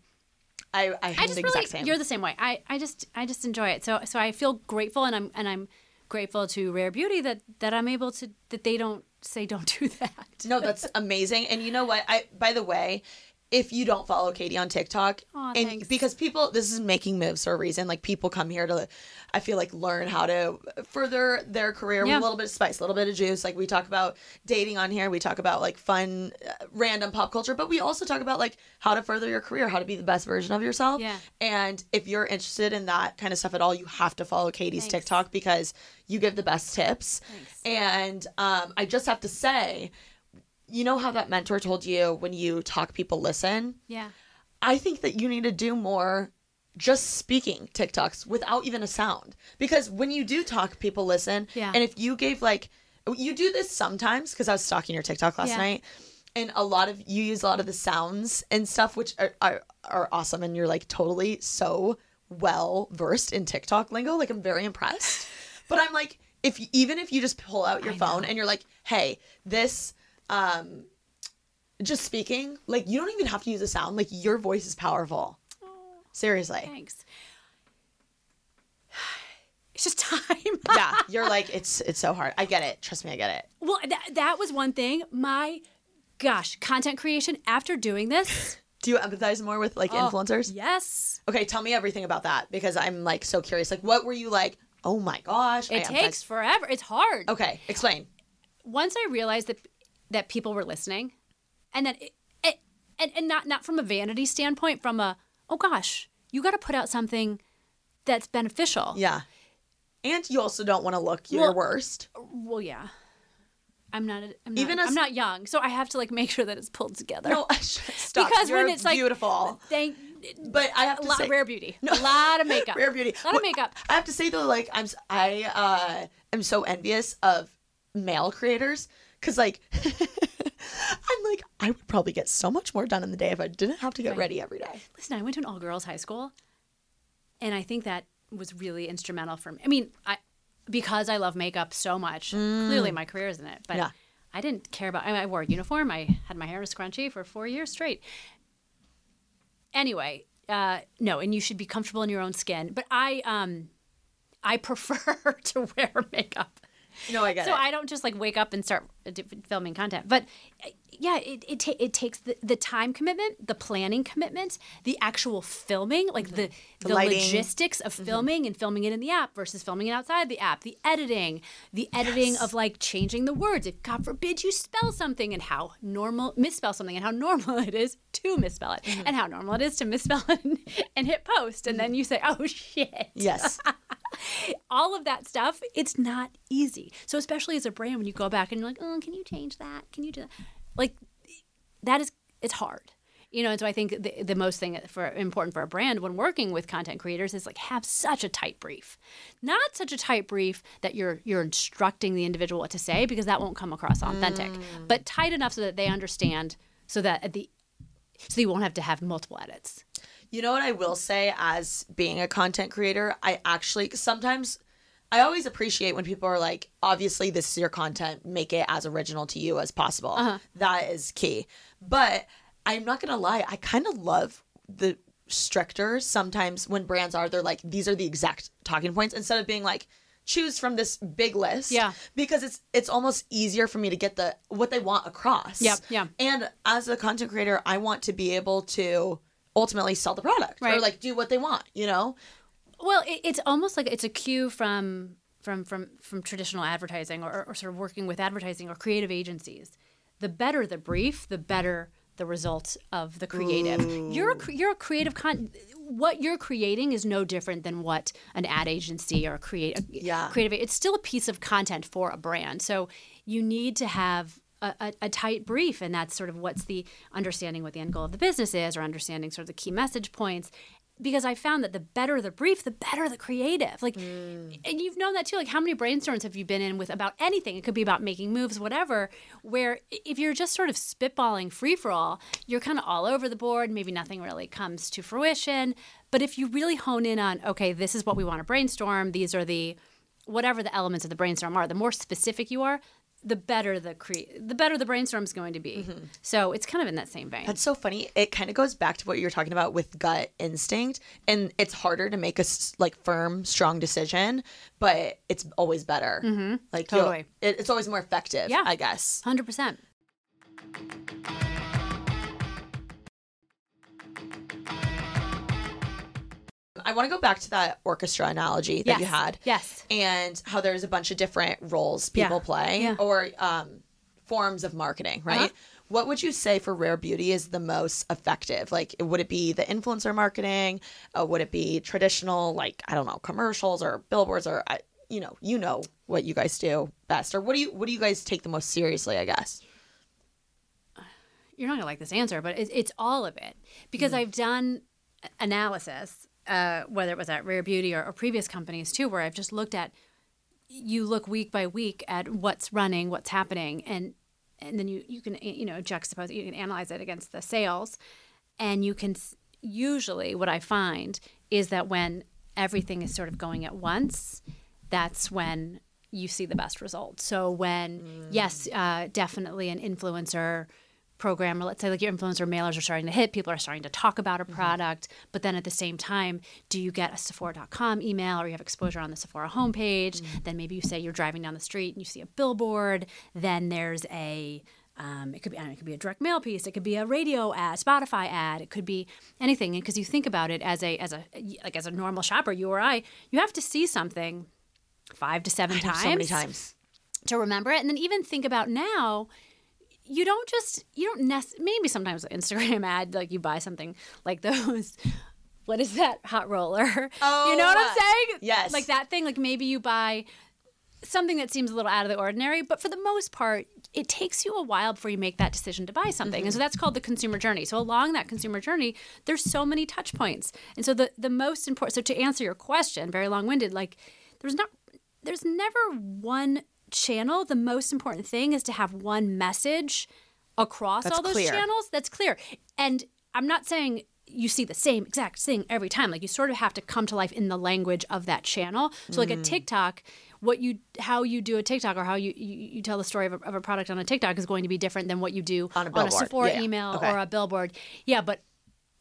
I, I, I have just the really, exact same. you're the same way. I, I just, I just enjoy it. So, so I feel grateful, and I'm, and I'm grateful to Rare Beauty that, that I'm able to, that they don't say don't do that. No, that's amazing. And you know what? I by the way, if you don't follow Katie on TikTok, Aw, and thanks. because people, this is making moves for a reason. Like, people come here to, I feel like, learn how to further their career Yeah. with a little bit of spice, a little bit of juice. Like, we talk about dating on here, we talk about like fun, uh, random pop culture, but we also talk about like how to further your career, how to be the best version of yourself. Yeah. And if you're interested in that kind of stuff at all, you have to follow Katie's Thanks. TikTok because you give the best tips. Thanks. And um, I just have to say, you know how that mentor told you when you talk, people listen? Yeah. I think that you need to do more just speaking TikToks without even a sound. Because when you do talk, people listen. Yeah. And if you gave like, you do this sometimes, because I was stalking your TikTok last Yeah. night, and a lot of, you use a lot of the sounds and stuff, which are, are, are awesome. And you're like totally so well versed in TikTok lingo. Like, I'm very impressed. But I'm like, if even if you just pull out your I phone know. and you're like, hey, this, um, just speaking, like, you don't even have to use a sound. Like, your voice is powerful. Seriously. Thanks. It's just time. Yeah, you're like, it's it's so hard. I get it. Trust me, I get it. Well, that, that was one thing. My gosh, content creation after doing this. Do you empathize more with like influencers? Yes. Okay, tell me everything about that, because I'm like so curious. Like, what were you like, oh my gosh, I It empathize- takes forever. It's hard. Okay, explain. Once I realized that that people were listening, and that it, it and, and not not from a vanity standpoint, from a oh gosh, you got to put out something that's beneficial. Yeah. And you also don't want to look your Well- worst. Well, yeah. I'm not. A, I'm not. Even as- I'm not young, so I have to like make sure that it's pulled together. No, stop. because You're when it's like beautiful. thank. But I have A to lot say, of rare beauty. No. A lot of makeup. Rare beauty. A lot of What- makeup. I have to say though, like, I'm s- I uh am so envious of male creators, because like I'm like, I would probably get so much more done in the day if I didn't have to get Right. ready every day. Listen, I went to an all girls high school, and I think that was really instrumental for me. I mean, I because I love makeup so much. Clearly, my career is in it, but Mm. Yeah. I didn't care about. I, mean, I wore a uniform. I had my hair in a scrunchie for four years straight. Anyway, uh, no, and you should be comfortable in your own skin. But I, um, I prefer to wear makeup. No, I get so it. So I don't just like wake up and start filming content. But yeah, it it, ta- it takes the, the time commitment, the planning commitment, the actual filming, like mm-hmm. the, the, the lighting. logistics of filming mm-hmm. and filming it in the app versus filming it outside the app, the editing, the editing yes. of like changing the words. If God forbid you spell something and how normal, misspell something and how normal it is to misspell it mm-hmm. and how normal it is to misspell it and, and hit post. And mm-hmm. then you say, oh shit. Yes. All of that stuff, it's not easy. So especially as a brand, when you go back and you're like, oh, can you change that? Can you do that? Like, that is, it's hard. You know, and so I think the, the most thing for important for a brand when working with content creators is like have such a tight brief. Not such a tight brief that you're you're instructing the individual what to say, because that won't come across authentic. Mm. But tight enough so that they understand, so that at the so you won't have to have multiple edits. You know what I will say, as being a content creator, I actually sometimes I always appreciate when people are like, obviously this is your content, make it as original to you as possible. Uh-huh. That is key. But I'm not gonna lie, I kind of love the stricter sometimes when brands are, they're like, these are the exact talking points, instead of being like, choose from this big list. Yeah. Because it's it's almost easier for me to get the what they want across. Yeah. Yeah. And as a content creator, I want to be able to ultimately sell the product, right, or like do what they want, you know? Well, it, it's almost like it's a cue from from from from traditional advertising, or, or sort of working with advertising or creative agencies. The better the brief, the better the result of the creative. Ooh. You're a, you're a creative con. What you're creating is no different than what an ad agency or a creative yeah. creative. It's still a piece of content for a brand. So you need to have A, a, a tight brief, and that's sort of what's the understanding what the end goal of the business is, or understanding sort of the key message points. Because I found that the better the brief, the better the creative. Like, mm. and you've known that too. Like, how many brainstorms have you been in with about anything? It could be about making moves, whatever. Where if you're just sort of spitballing free for all, you're kind of all over the board. Maybe nothing really comes to fruition. But if you really hone in on, okay, this is what we want to brainstorm. These are the whatever the elements of the brainstorm are. The more specific you are, the better the cre- the better the brainstorm's going to be. Mm-hmm. So it's kind of in that same vein. That's so funny. It kind of goes back to what you were talking about with gut instinct, and it's harder to make a like firm, strong decision, but it's always better. Mm-hmm. Like totally, it, it's always more effective. Yeah, I guess. one hundred percent. I want to go back to that orchestra analogy that yes. you had. Yes. And how there's a bunch of different roles people yeah. play yeah. or um, forms of marketing, right? Uh-huh. What would you say for Rare Beauty is the most effective? Like, would it be the influencer marketing? Uh, would it be traditional, like, I don't know, commercials or billboards, or, uh, you know, you know what you guys do best? Or what do you, what do you guys take the most seriously, I guess? You're not going to like this answer, but it's, it's all of it. Because mm. I've done analysis, Uh, whether it was at Rare Beauty or, or previous companies too, where I've just looked at, you look week by week at what's running, what's happening, and and then you, you can, you know, juxtapose it, you can analyze it against the sales, and you can, usually what I find is that when everything is sort of going at once, that's when you see the best results. So when, mm. yes, uh, definitely an influencer program, or let's say like your influencer mailers are starting to hit, people are starting to talk about a product, mm-hmm. but then at the same time, do you get a Sephora dot com email, or you have exposure on the Sephora homepage? Mm-hmm. Then maybe you say you're driving down the street and you see a billboard. Then there's a, um, it could be, I don't know, it could be a direct mail piece, it could be a radio ad, Spotify ad, it could be anything. And because you think about it as a, as a, like as a normal shopper, you or I, you have to see something five to seven I times, so many times to remember it. And then even think about now, you don't just, you don't necessarily, maybe sometimes an Instagram ad, like you buy something like those, what is that, hot roller? Oh, you know what I'm saying? Yes. Like that thing, like maybe you buy something that seems a little out of the ordinary, but for the most part, it takes you a while before you make that decision to buy something. Mm-hmm. And so that's called the consumer journey. So along that consumer journey, there's so many touch points. And so the, the most important, so to answer your question, very long-winded, like there's not, there's never one channel. The most important thing is to have one message across that's all those clear. channels that's clear. And I'm not saying you see the same exact thing every time. Like you sort of have to come to life in the language of that channel. So like mm. a TikTok, what you how you do a TikTok, or how you, you, you tell the story of a, of a product on a TikTok is going to be different than what you do on a, on a Sephora yeah. email okay. or a billboard. Yeah, but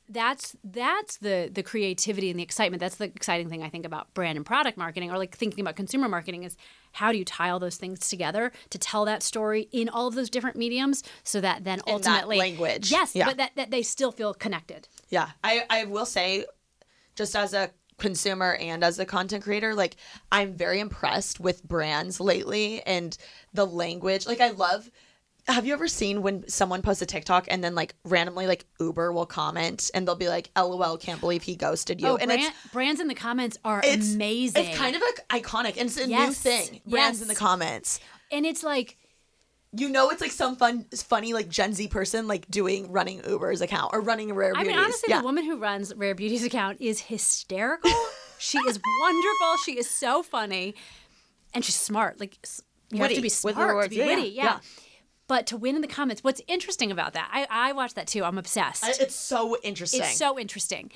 that's that's the the creativity and the excitement. That's the exciting thing I think about brand and product marketing, or like thinking about consumer marketing, is how do you tie all those things together to tell that story in all of those different mediums, so that then In ultimately that language. yes, Yeah. but that, that they still feel connected. Yeah. I, I will say, just as a consumer and as a content creator, like I'm very impressed with brands lately and the language. Like I love, have you ever seen when someone posts a TikTok and then like randomly like Uber will comment and they'll be like, L O L, can't believe he ghosted you. Oh, and brand, it's brands in the comments are it's, amazing. It's kind of like iconic and it's a new Yes. thing. Brands Yes. in the comments. And it's like, You know, it's like some fun, funny, like Gen Z person like doing running Uber's account or running Rare I Beauties. mean, honestly, yeah. the woman who runs Rare Beauty's account is hysterical. She is wonderful. She is so funny, and she's smart. Like s- you have to Witty, be with smart her to words. be Yeah, witty. yeah, Yeah. yeah. But to win in the comments, what's interesting about that? I I watched that too. I'm obsessed. I- It's so interesting. It's so interesting.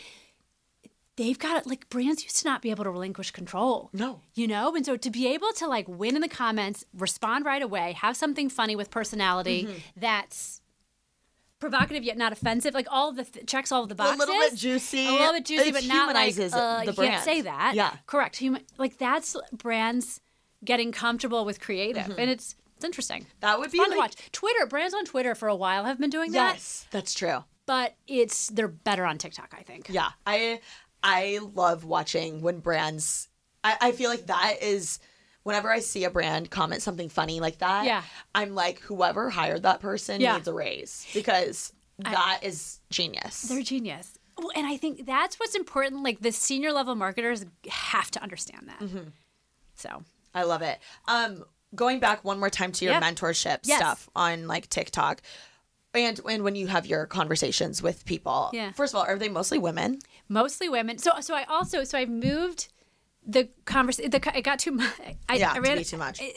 They've got it. Like brands used to not be able to relinquish control. No. You know, and so to be able to like win in the comments, respond right away, have something funny with personality Mm-hmm. that's provocative yet not offensive, like all of the th- checks all of the A boxes, little bit juicy. a little bit juicy, It but not like humanizes uh, the you brand. can't say that. Yeah. correct. Human, like that's brands getting comfortable with creative, and it's it's interesting. Mm-hmm. That would It's be fun like- to watch. Twitter brands on Twitter for a while have been doing that. Yes, that's true. But it's they're better on TikTok, I think. Yeah, I I love watching when brands. I, I feel like that is whenever I see a brand comment something funny like that. Yeah. I'm like, whoever hired that person Yeah. needs a raise because that is genius. They're genius. Well, and I think that's what's important. Like the senior level marketers have to understand that. Mm-hmm. So I love it. Um, going back one more time to your Yeah. mentorship Yes. stuff on like TikTok. And, and when you have your conversations with people, Yeah. first of all, are they mostly women? mostly women. So so I also so I've moved the conversation. The it got too much. I, Yeah, I to ran, be too much. I,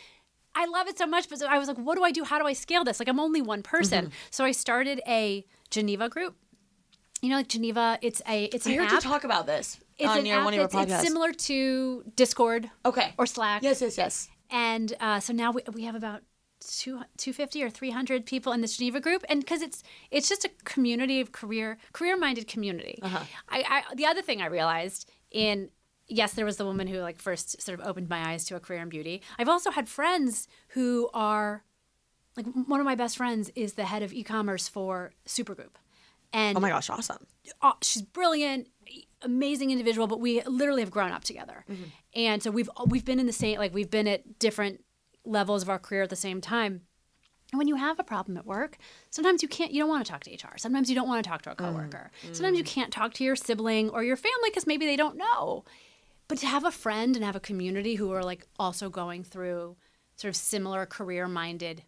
I love it so much, but so I was like, what do I do? How do I scale this? Like I'm only one person, Mm-hmm. so I started a Geneva group. You know, like Geneva, it's a it's I an heard app. you talk about this it's on an your app one of your that's- podcasts. It's similar to Discord. Okay. Or Slack. Yes, yes, yes. And uh, so now we, we have about two, 250 or three hundred people in this Geneva group. And because it's it's just a community of career, career-minded community. Uh-huh. I, I The other thing I realized in, yes, there was the woman who like first sort of opened my eyes to a career in beauty. I've also had friends who are, like one of my best friends is the head of e-commerce for Supergroup. And Oh my gosh, awesome. uh, she's brilliant, amazing individual, but we literally have grown up together. Mm-hmm. And so we've we've been in the same, like we've been at different levels of our career at the same time. And when you have a problem at work, sometimes you can't, you don't want to talk to H R. Sometimes you don't want to talk to a coworker. Mm. Sometimes you can't talk to your sibling or your family because maybe they don't know. But to have a friend and have a community who are like also going through sort of similar career-minded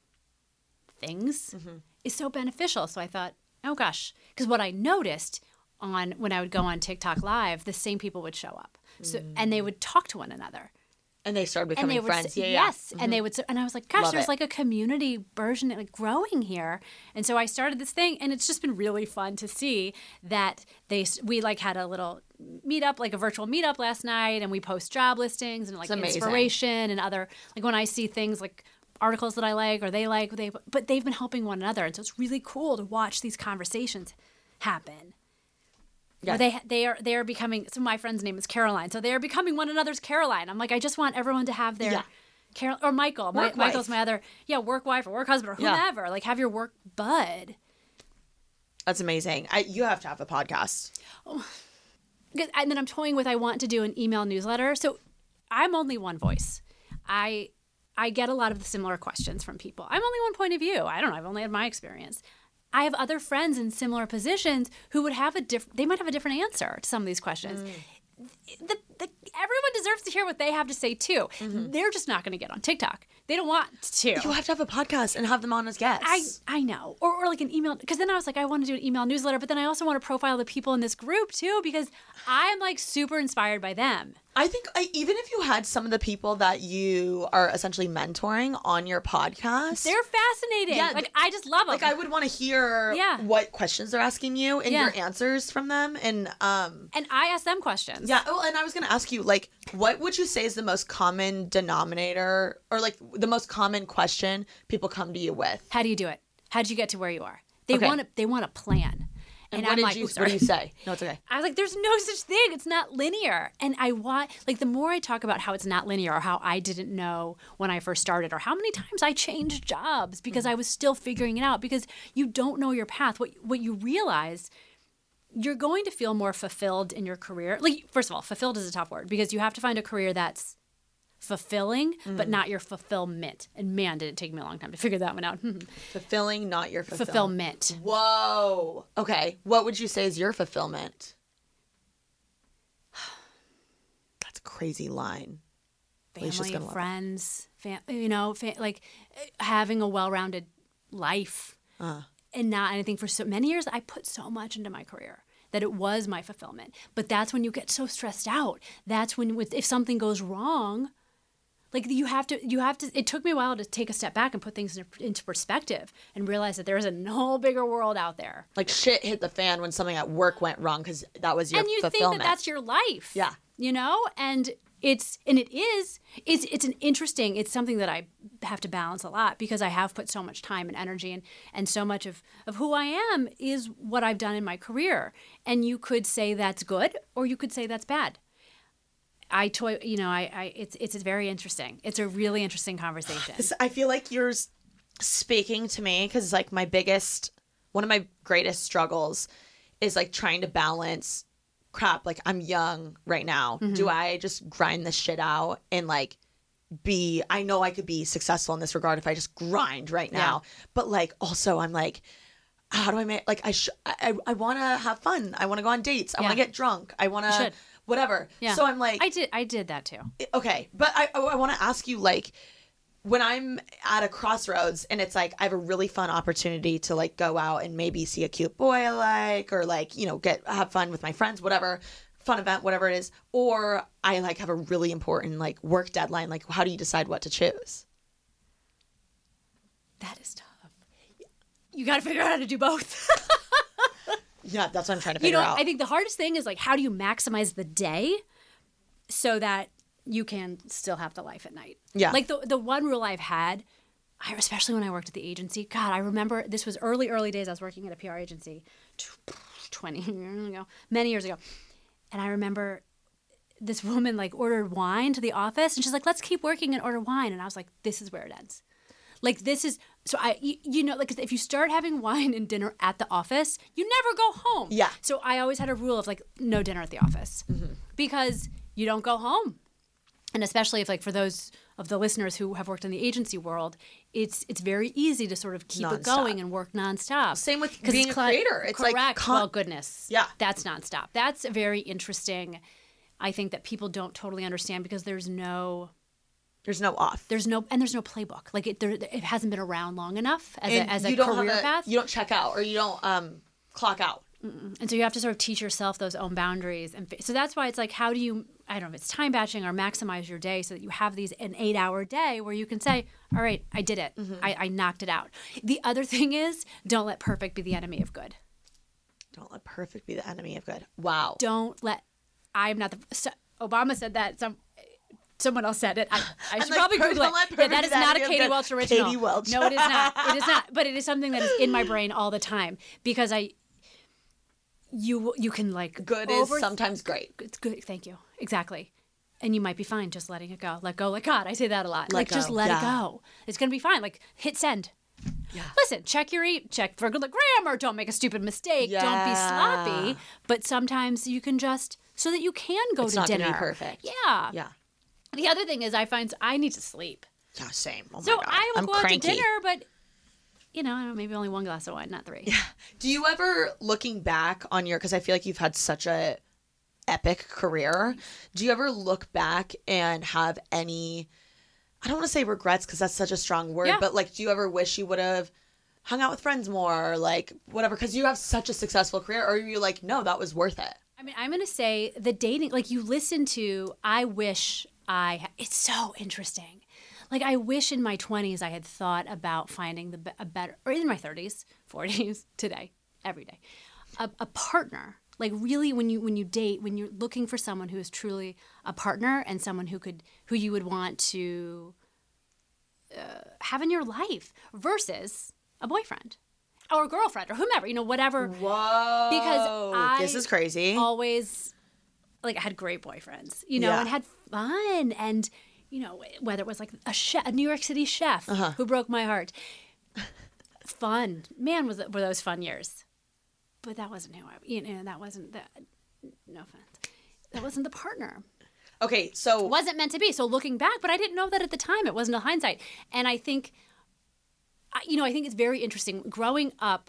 things Mm-hmm. is so beneficial. So I thought, oh gosh, because what I noticed on when I would go on TikTok Live, the same people would show up, so and they would talk to one another. And they started And becoming they would friends. say, yeah, yeah. yes, and they would, say, and I was like, gosh, Love there's it. like a community version like growing here, and so I started this thing, and it's just been really fun to see that they we like had a little meetup, like a virtual meetup last night, and we post job listings and like It's amazing. inspiration and other like when I see things like articles that I like or they like they but they've been helping one another, and so it's really cool to watch these conversations happen. Yeah. Where they they are they are becoming. So my friend's name is Caroline. So they are becoming one another's Caroline. I'm like, I just want everyone to have their Yeah. Carol or Michael. My, Work Michael's wife. my other yeah work wife or work husband or Yeah. whomever. Like have your work bud. That's amazing. I, you have to have a podcast. 'Cause- And then I'm toying with I want to do an email newsletter. So I'm only one voice. I I get a lot of the similar questions from people. I'm only one point of view. I don't know. I've only had my experience. I have other friends in similar positions who would have a different. They might have a different answer to some of these questions. The, the, everyone deserves to hear what they have to say too. They're just not going to get on TikTok. They don't want to. You have to have a podcast and have them on as guests. I I know, or or like an email, because then I was like, I want to do an email newsletter, but then I also want to profile the people in this group too, because I'm like super inspired by them. I think I, even if you had some of the people that you are essentially mentoring on your podcast, They're fascinating. Yeah, like I just love them. like I would want to hear Yeah. what questions they're asking you and Yeah. your answers from them. And um, and I ask them questions. yeah. Oh, and I was gonna ask you, like, what would you say is the most common denominator, or like the most common question people come to you with? How do you do it? How did you get to where you are? They Okay. want to, they want a plan. And, And what I'm did like, you, "Ooh, what sorry." do you say? No, it's okay. I was like, there's no such thing. It's not linear. And I want, like, the more I talk about how it's not linear or how I didn't know when I first started or how many times I changed jobs because I was still figuring it out, because you don't know your path. What, what you realize, you're going to feel more fulfilled in your career. Like, first of all, fulfilled is a tough word because you have to find a career that's fulfilling, mm. but not your fulfillment. And man, did it take me a long time to figure that one out. Fulfilling, not your fulfillment. Fulfillment. Whoa. Okay. What would you say is your fulfillment? That's a crazy line. Family, friends, fam- you know, fa- like having a well-rounded life uh. and not anything. For so many years, I put so much into my career that it was my fulfillment. But that's when you get so stressed out. That's when, with, if something goes wrong, like you have to, you have to, it took me a while to take a step back and put things into perspective and realize that there's a whole bigger world out there. Like shit hit the fan when something at work went wrong because that was your and you fulfillment. think that that's your life. Yeah. You know? And it's, and it is, it's, it's an interesting, it's something that I have to balance a lot because I have put so much time and energy and, and so much of, of who I am is what I've done in my career. And you could say that's good or you could say that's bad. I toy, you know, I, I, it's, it's very interesting. It's a really interesting conversation. I feel like you're speaking to me because like my biggest, one of my greatest struggles is like trying to balance crap. Like I'm young right now. Mm-hmm. Do I just grind this shit out and like be, I know I could be successful in this regard if I just grind right now. Yeah. But like, also I'm like, how do I make, like, I, sh- I, I want to have fun. I want to go on dates. I yeah. want to get drunk. I want to, whatever. Yeah. So I'm like, I did, I did that too. Okay. But I, I want to ask you, like, when I'm at a crossroads and it's like, I have a really fun opportunity to like go out and maybe see a cute boy I like, or like, you know, get, have fun with my friends, whatever, fun event, whatever it is. Or I like have a really important like work deadline. Like, how do you decide what to choose? That is tough. You got to figure out how to do both. Yeah, that's what I'm trying to figure you know, out. I think the hardest thing is like, how do you maximize the day so that you can still have the life at night? Yeah. Like the the one rule I've had, I, especially when I worked at the agency, God, I remember this was early, early days. I was working at a P R agency twenty years ago, many years ago. And I remember this woman like ordered wine to the office and she's like, let's keep working and order wine. And I was like, this is where it ends. Like this is, so I, you, you know, like if you start having wine and dinner at the office, you never go home. Yeah. So I always had a rule of like no dinner at the office mm-hmm. because you don't go home. And especially if like for those of the listeners who have worked in the agency world, it's it's very easy to sort of keep nonstop. It going and work nonstop. Same with being a creator. It's correct. like con- well, goodness. Yeah. That's nonstop. That's very interesting. I think that people don't totally understand because there's no There's no off. There's no and there's no playbook. Like it, there, it hasn't been around long enough as and a as you a don't career have a, path. You don't check out or you don't um, clock out. Mm-mm. And so you have to sort of teach yourself those own boundaries. And so that's why it's like, how do you, I don't know if it's time batching or maximize your day so that you have these an eight hour day where you can say, all right, I did it. Mm-hmm. I, I knocked it out. The other thing is, don't let perfect be the enemy of good. Don't let perfect be the enemy of good. Wow. Don't let, I'm not the, so, Obama said that. Some Someone else said it. I, I should like, probably Google it. Yeah, that is not a Katie Welch original. Katie Welch. No, it is not. It is not. But it is something that is in my brain all the time because I, you you can like good over- is sometimes great. It's good. Thank you. Exactly. And you might be fine just letting it go. Let go. Let God. I say that a lot. Let like go. Just let yeah. it go. It's gonna be fine. Like hit send. Yeah. Listen, check your e- check for good grammar. Don't make a stupid mistake. Yeah. Don't be sloppy. But sometimes you can just so that you can go it's to not dinner. Gonna be perfect. Yeah. Yeah. The other thing is I find I need to sleep. Yeah, same. Oh my so God. I will I'm go cranky. out to dinner, but you know, I don't know, maybe only one glass of wine, not three. Yeah. Do you ever, looking back on your, because I feel like you've had such a epic career, do you ever look back and have any, I don't want to say regrets because that's such a strong word, yeah. but like, do you ever wish you would have hung out with friends more, or like whatever, because you have such a successful career, or are you like, no, that was worth it? I mean, I'm going to say the dating, like you listen to, I wish I, ha- it's so interesting. Like I wish in my twenties I had thought about finding the be- a better, or in my thirties, forties, today, every day, a, a partner. Like really, when you when you date, when you're looking for someone who is truly a partner and someone who could, who you would want to uh, have in your life, versus a boyfriend. or girlfriend or whomever, you know, whatever. Whoa. Because I This is crazy. always, like, I had great boyfriends, you know, Yeah. and had fun. And, you know, whether it was like a chef, a New York City chef Uh-huh. who broke my heart. Fun. Man, was it, were those fun years. But that wasn't who I, you know, that wasn't, that, no offense. That wasn't the partner. Okay, so. Wasn't meant to be. So looking back, but I didn't know that at the time. It wasn't a hindsight. And I think, I- you know, I think it's very interesting. Growing up,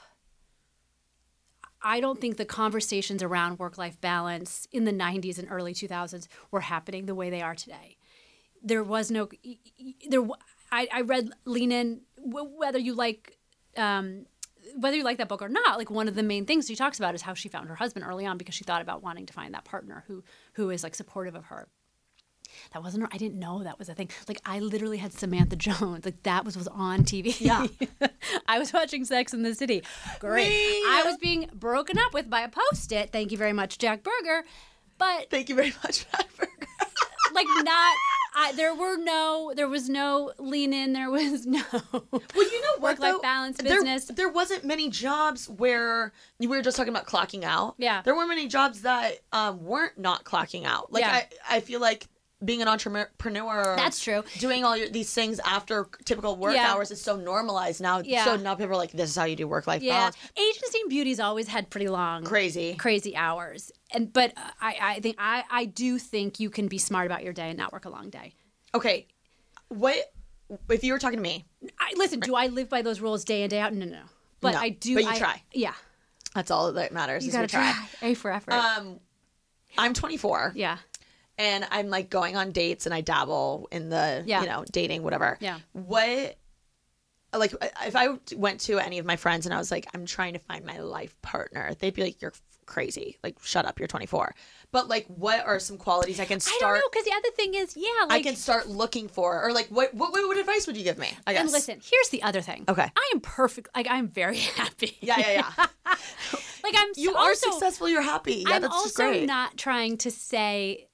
I don't think the conversations around work-life balance in the nineties and early two thousands were happening the way they are today. There was no, there. I, I read Lean In, whether you like, um, whether you like that book or not, like one of the main things she talks about is how she found her husband early on because she thought about wanting to find that partner who who is like supportive of her. That wasn't, I didn't know that was a thing. Like I literally had Samantha Jones, like that was, was on T V. Yeah. I was watching Sex in the City. Great. Me. I was being broken up with by a Post-it. Thank you very much, Jack Berger. But Thank you very much, Robert. like not, I, there were no, there was no Lean In. There was no Well, you know what, work-life though? balance There- business. There, wasn't many jobs where we were just talking about clocking out. Yeah. There weren't many jobs that um, weren't not clocking out. Like Yeah. I, I feel like being an entrepreneur. That's true. Doing all your, these things after typical work Yeah. hours is so normalized now. Yeah. So now people are like, this is how you do work-life Yeah, balance. agency and beauty's always had pretty long, Crazy. crazy hours. And but I, I think I, I do think you can be smart about your day and not work a long day. Okay. What, if you were talking to me, I, listen, do I live by those rules day in day out? No, no, no. But No, I do. but you I- try. Yeah, that's all that matters you is gotta we try. try. A for effort. Um, I'm twenty-four. yeah, And I'm like going on dates and I dabble in the, Yeah. you know, dating, whatever. Yeah. What, like, if I went to any of my friends and I was like, I'm trying to find my life partner, they'd be like, you're crazy. Like, shut up, you're twenty-four. But like, what are some qualities I can I start? don't know because the other thing is, yeah, like. I can start looking for, or like, what, what, what advice would you give me? I guess. And listen, here's the other thing. Okay. I am perfect. Like I'm very happy. Yeah, yeah, yeah. Like I'm. You so- are also, successful. You're happy. Yeah, I'm that's just also great. not trying to say.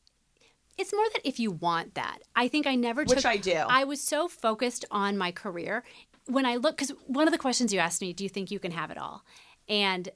It's more that if you want that, I think I never Which took. I do. I was so focused on my career when I look because one of the questions you asked me, do you think you can have it all? And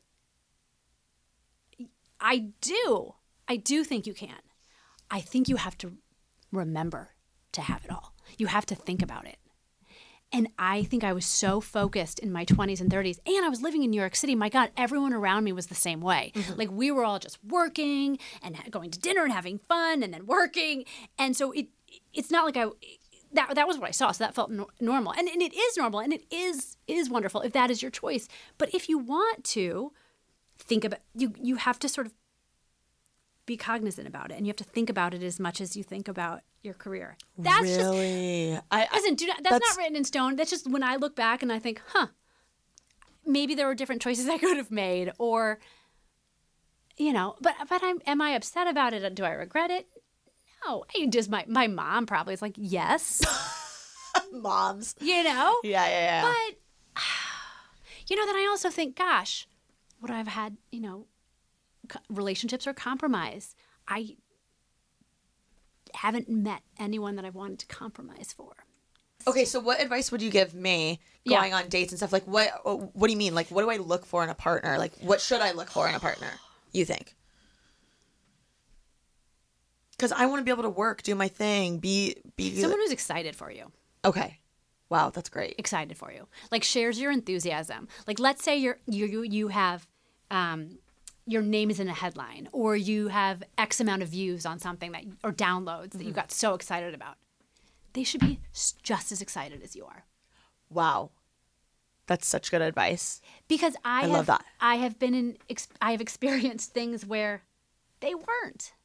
I do. I do think you can. I think you have to remember to have it all. You have to think about it. And I think I was so focused in my twenties and thirties, and I was living in New York City. My God, everyone around me was the same way. Mm-hmm. Like we were all just working and going to dinner and having fun, and then working. And so it it's not like I that that was what I saw. So that felt no, normal, and and it is normal, and it is is wonderful if that is your choice. But if you want to think about you, you have to sort of be cognizant about it, and you have to think about it as much as you think about your career. That's just really? I, I Listen, do not, that's, that's- not written in stone. That's just when I look back and I think, huh, maybe there were different choices I could have made, or, you know, but but I'm am I upset about it? Do I regret it? No. I just my my mom probably is like, yes, moms. you know. Yeah, yeah, yeah. But you know, then I also think, gosh, would I have had, you know, co- relationships or compromise? I haven't met anyone that I wanted to compromise for. Okay, so what advice would you give me Yeah. going on dates and stuff? Like, what What do you mean? Like, what do I look for in a partner? Like, what should I look for in a partner, you think? Because I want to be able to work, do my thing, be... be Someone who's excited for you. Okay. Wow, that's great. Excited for you. Like shares your enthusiasm. Like let's say you're you you you have um your name is in a headline, or you have X amount of views on something that or downloads that you got so excited about. They should be s- just as excited as you are. Wow. That's such good advice. Because I, I have, love that. I have been in ex- I have experienced things where they weren't.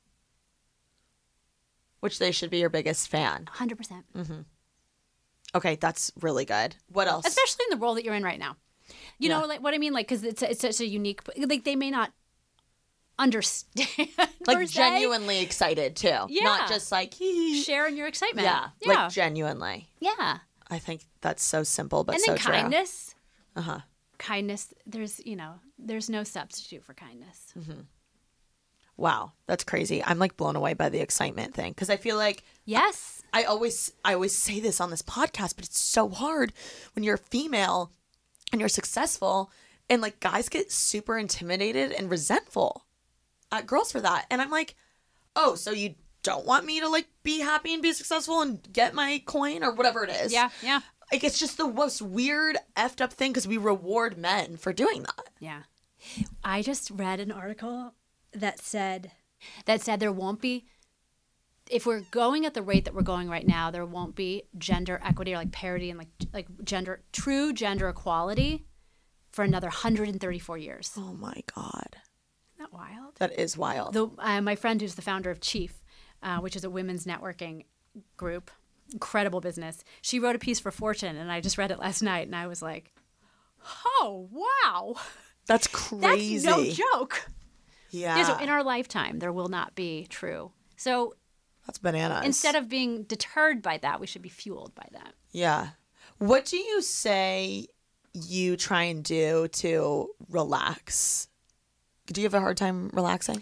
Which they should be your biggest fan. one hundred percent. Okay, that's really good. What else? Especially in the role that you're in right now. You Yeah. know, like what I mean, like because it's it's such a unique. Like they may not understand. per Like se. genuinely excited too. Yeah. Not just like, hee hee. sharing your excitement. Yeah, yeah, like genuinely. yeah. I think that's so simple, but And so then true. kindness. Uh huh. Kindness. There's you know, there's no substitute for kindness. Wow, that's crazy. I'm like blown away by the excitement thing because I feel like Yes. I always I always say this on this podcast, but it's so hard when you're female and you're successful, and like guys get super intimidated and resentful at girls for that. And I'm like, oh, so you don't want me to like be happy and be successful and get my coin or whatever it is. Yeah, yeah. Like, it's just the most weird, effed up thing because we reward men for doing that. Yeah. I just read an article that said that said there won't be, if we're going at the rate that we're going right now, there won't be gender equity or like parity and like like gender true gender equality for another one hundred thirty-four years. Oh my God. Isn't that wild? That is wild. The, uh, my friend who's the founder of Chief, uh, which is a women's networking group, incredible business. She wrote a piece for Fortune, and I just read it last night, and I was like, "Oh wow, that's crazy! That's no joke." Yeah. yeah. So in our lifetime, there will not be true. So that's bananas. Instead of being deterred by that, we should be fueled by that. Yeah. What do you say you try and do to relax? Do you have a hard time relaxing?